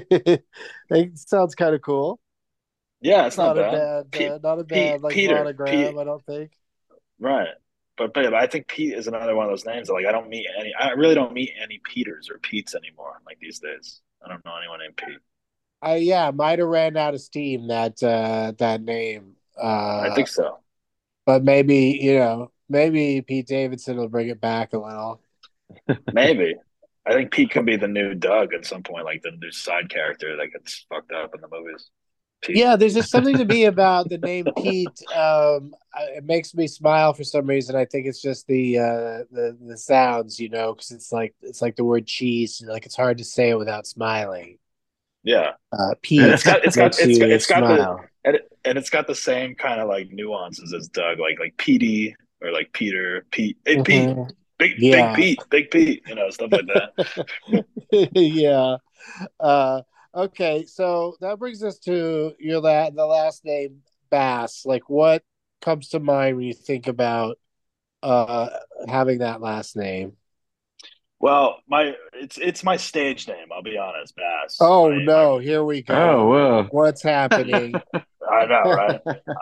It sounds kind of cool. yeah. It's not Not a bad. bad, Pete, not a Pete, bad like Peter, monogram, Pete. I don't think. Right. But I think Pete is another one of those names that like I really don't meet any Peters or Petes anymore like these days. I don't know anyone named Pete. Yeah, might have ran out of steam that name. I think so. But maybe maybe Pete Davidson will bring it back a little. Maybe. I think Pete could be the new Doug at some point, like the new side character that gets fucked up in the movies. Pete. Yeah, there's just something to me about the name Pete. It makes me smile for some reason. I think it's just the sounds, because it's like the word cheese. Like it's hard to say it without smiling. Yeah. And Pete makes you it's got the smile. and it's got the same kind of like nuances as Doug, like Petey or like Peter, Pete. Hey Pete, Mhm. big Yeah. Pete, big Pete, stuff like that. Yeah. Okay, so that brings us to the last name Bass. Like, what comes to mind when you think about uh having that last name? Well, it's my stage name. I'll be honest, Bass. Oh My no, here we Oh go. well. What's happening? I know, right?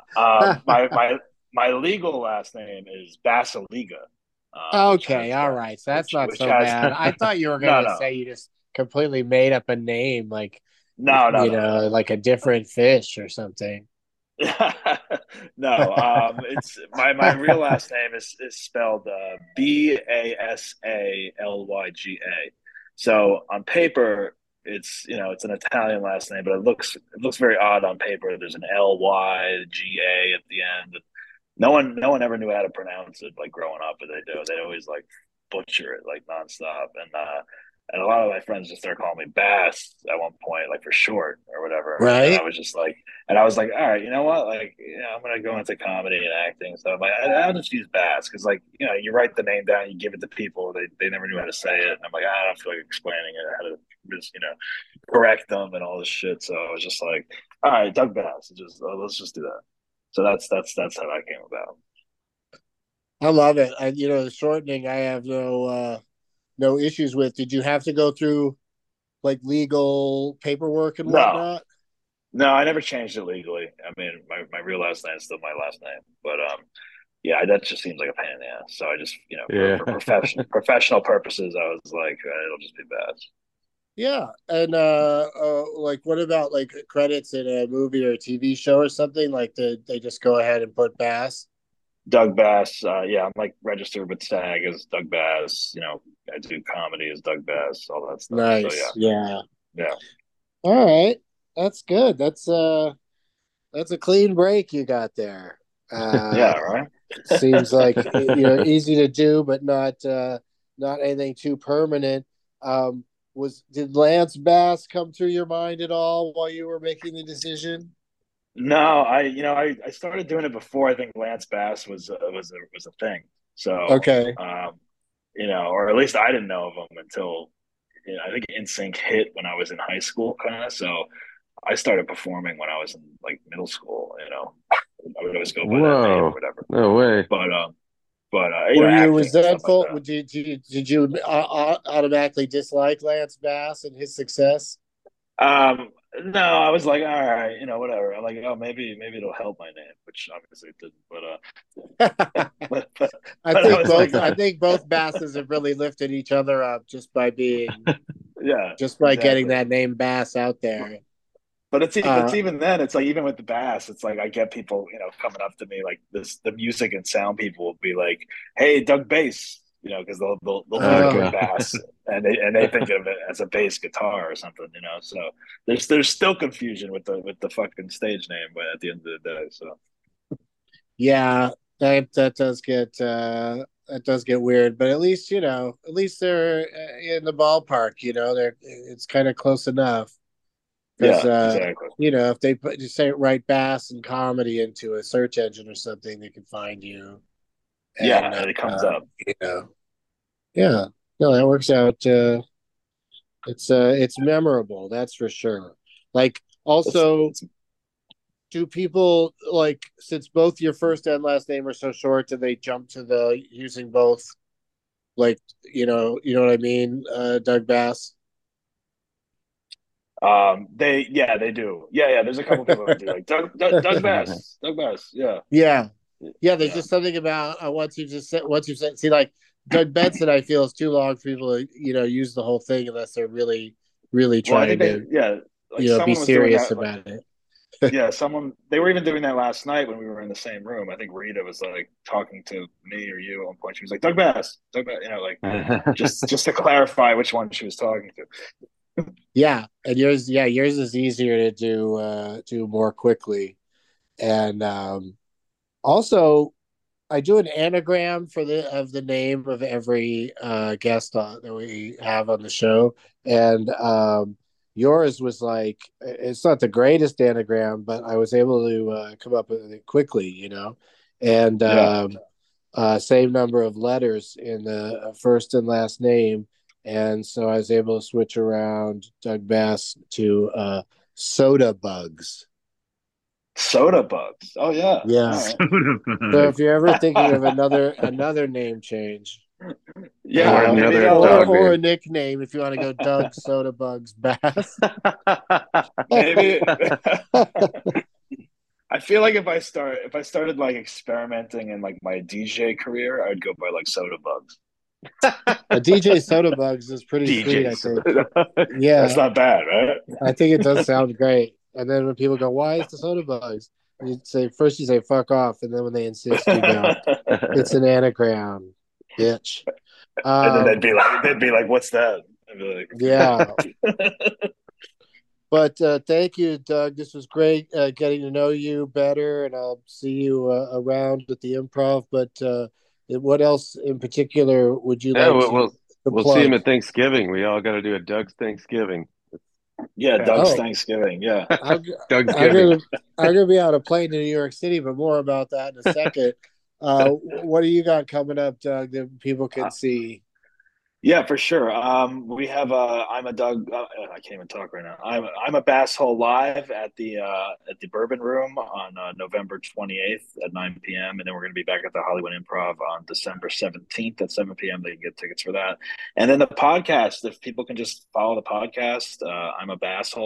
My legal last name is Basiliga, which Okay, has all right. So that's not which so has bad. I thought you were no gonna no say you just completely made up a name, like no. like a different fish or something. No, it's my real last name is spelled Basallyga. So on paper, it's an Italian last name, but it looks very odd on paper. There's an Lyga at the end. No one ever knew how to pronounce it like growing up, but they do. They always like butcher it like nonstop, and a lot of my friends just started calling me Bass at one point, like for short or whatever. And I Right? was just like, and I was like, all right, you know what? Like, I'm gonna go into comedy and acting. So I'm like, I'll just use Bass because, like, you write the name down, you give it to people, they never knew how to say it, and I'm like, I don't feel like explaining it, how to just correct them and all this shit. So I was just like, all right, Doug Bass, let's just do that. So that's how that came about. I love it. The shortening I have no issues with. Did you have to go through like legal paperwork and No, whatnot? no, I never changed it legally. I mean, my real last name is still my last name, but yeah, that just seems like a pain in the ass. So I just, Yeah. for professional purposes, I was like, it'll just be bad. Yeah, and like, what about like credits in a movie or a TV show or something? Like, they just go ahead and put Bass? Doug Bass, yeah, I'm like registered with SAG as Doug Bass. I do comedy as Doug Bass, all that stuff. So Nice. Yeah. yeah, All right, that's good. That's a clean break you got there. yeah, right. Seems like easy to do, but not anything too permanent. Did Lance Bass come through your mind at all while you were making the decision? No, I started doing it before I think Lance Bass was a thing. So, Okay. or at least I didn't know of him until I think NSYNC hit when I was in high school, kind of. So I started performing when I was in like middle school. I would always go by that name or Whoa. whatever. No way. But Were you acting and stuff like resentful? that. Did you automatically dislike Lance Bass and his success? No, I was like, all right, whatever. I'm like, oh, maybe it'll help my name, which obviously it didn't. I But I think was like, I think both Basses have really lifted each other up just by yeah, getting exactly. that name Bass out there. But it's even then, it's like even with the bass, it's like I get people, coming up to me like the music and sound people will be like, "Hey, Doug Bass," because they'll think of Okay. a bass and they think of it as a bass guitar or something. So there's still confusion with the fucking stage name, but at the end of the day, so Yeah, that does get weird, but at least they're in the ballpark. It's kind of close enough because yeah, exactly. if they just say write Bass and comedy into a search engine or something, they can find you. Yeah, And and it comes up. yeah, no, that works out. It's memorable, that's for sure. Like, also, It's do people, like, since both your first and last name are so short, do they jump to the using both? Like, you know what I mean? Doug Bass. they do. Yeah. There's a couple people that do like Doug Bass, Doug Bass. Yeah, Yeah, yeah. There's yeah. just something about once you've said, see, like Doug Benson, I feel is too long for people to use the whole thing unless they're really, really Well, I think trying to like be someone was doing serious that. Like, about it. yeah, they were even doing that last night when we were in the same room. I think Rita was like talking to me or you at one point. She was like, Doug Bass, Doug Bass, like just to clarify which one she was talking to. Yeah, and yours is easier to do more quickly, and also I do an anagram for the name of every guest that we have on the show, and yours was like, it's not the greatest anagram, but I was able to come up with it quickly, and Yeah. same number of letters in the first and last name, and so I was able to switch around Doug Bass to Soda Bugs. Soda Bugs. Oh yeah. Yeah. All So if you're ever thinking of right. another name change, Yeah, maybe another I'll dog or name. a nickname, if you want to go Doug Soda Bugs Bass. maybe I feel like if I started like experimenting in like my DJ career, I'd go by like Soda Bugs. A DJ Soda Bugs is pretty sweet, I DJ. think. That's Yeah, not bad, right? I think it does sound great. And then when people go, "Why is the Soda Bugs?" You say "fuck off," and then when they insist, you go, "It's an anagram, bitch." And then Um, they'd be like, "What's that?" I'd be yeah, like, but thank you, Doug. This was great getting to know you better, and I'll see you around at the Improv. But what else in particular would you Yeah, like we'll to we'll see him plug? at Thanksgiving. We all got to do a Doug's Thanksgiving. yeah, Yeah. Doug's Oh, Thanksgiving. Yeah. I'm, Doug's I'm giving. gonna I'm gonna be on a plane to New York City, but more about that in a second. What do you got coming up, Doug, that people can see? Yeah, for sure. We have I'm a Doug. I can't even talk right now. I'm a Bass Hole live at the Bourbon Room on November 28th at 9 p.m. And then we're going to be back at the Hollywood Improv on December 17th at 7 p.m. They can get tickets for that. And then the podcast, if people can just follow the podcast, I'm a Bass Hole.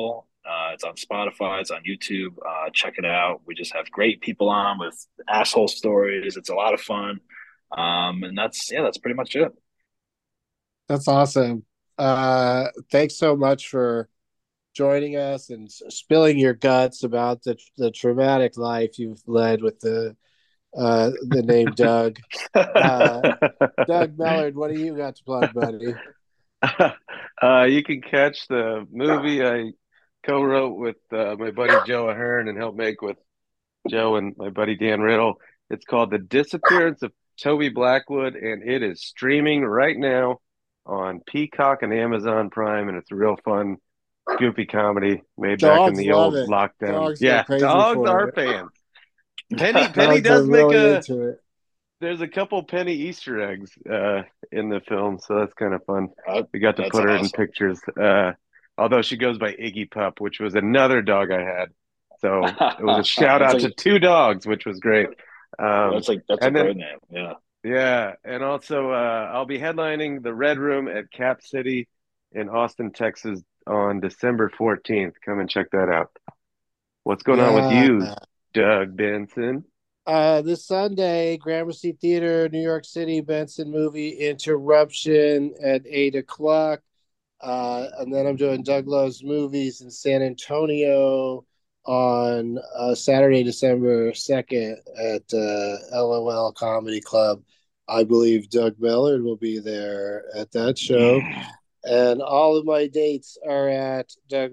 It's on Spotify. It's on YouTube. Check it out. We just have great people on with asshole stories. It's a lot of fun. And that's pretty much it. That's awesome. Thanks so much for joining us and spilling your guts about the traumatic life you've led with the name Doug. Doug Mellard, what do you got to plug, buddy? You can catch the movie I co-wrote with my buddy Joe Ahern and helped make with Joe and my buddy Dan Riddle. It's called The Disappearance of Toby Blackwood, and it is streaming right now on Peacock and Amazon Prime, and it's a real fun, goofy comedy made back in Dogs the love old it. lockdown. Dogs go Yeah, crazy dogs for are it. fans. Penny Dogs does are make really into it. there's a couple Penny Easter eggs in the film, so that's kind of fun. We got to That's put her in awesome. pictures. Although she goes by Iggy Pup, which was another dog I had. So it was a shout out to two dogs, which was great. That's a and then, great name. Yeah. Yeah, and also I'll be headlining the Red Room at Cap City in Austin, Texas on December 14th. Come and check that out. What's going on with you, Doug Benson? This Sunday, Gramercy Theater, New York City, Benson movie Interruption at 8 o'clock. And then I'm doing Doug Loves Movies in San Antonio on Saturday, December 2nd at LOL Comedy Club. I believe Doug Mellard will be there at that show. And all of my dates are at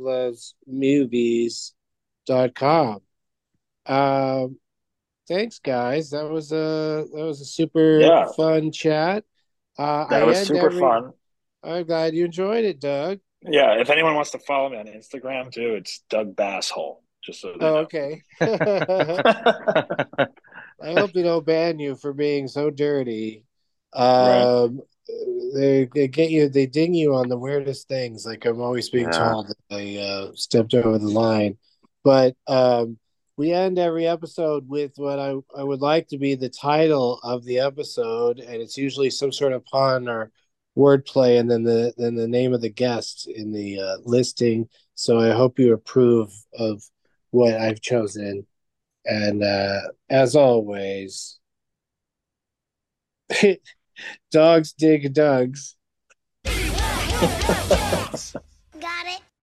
douglovesmovies.com. Thanks, guys. That was a super fun chat. That was super fun. I'm glad you enjoyed it, Doug. Yeah, if anyone wants to follow me on Instagram too, it's Doug Basshole. Just so they know. Okay. I hope they don't ban you for being so dirty. Right. They get you, they ding you on the weirdest things. Like I'm always being told that I stepped over the line. But we end every episode with what I would like to be the title of the episode, and it's usually some sort of pun or wordplay, and then the name of the guest in the listing. So I hope you approve of what I've chosen. And as always, dogs dig Dougs.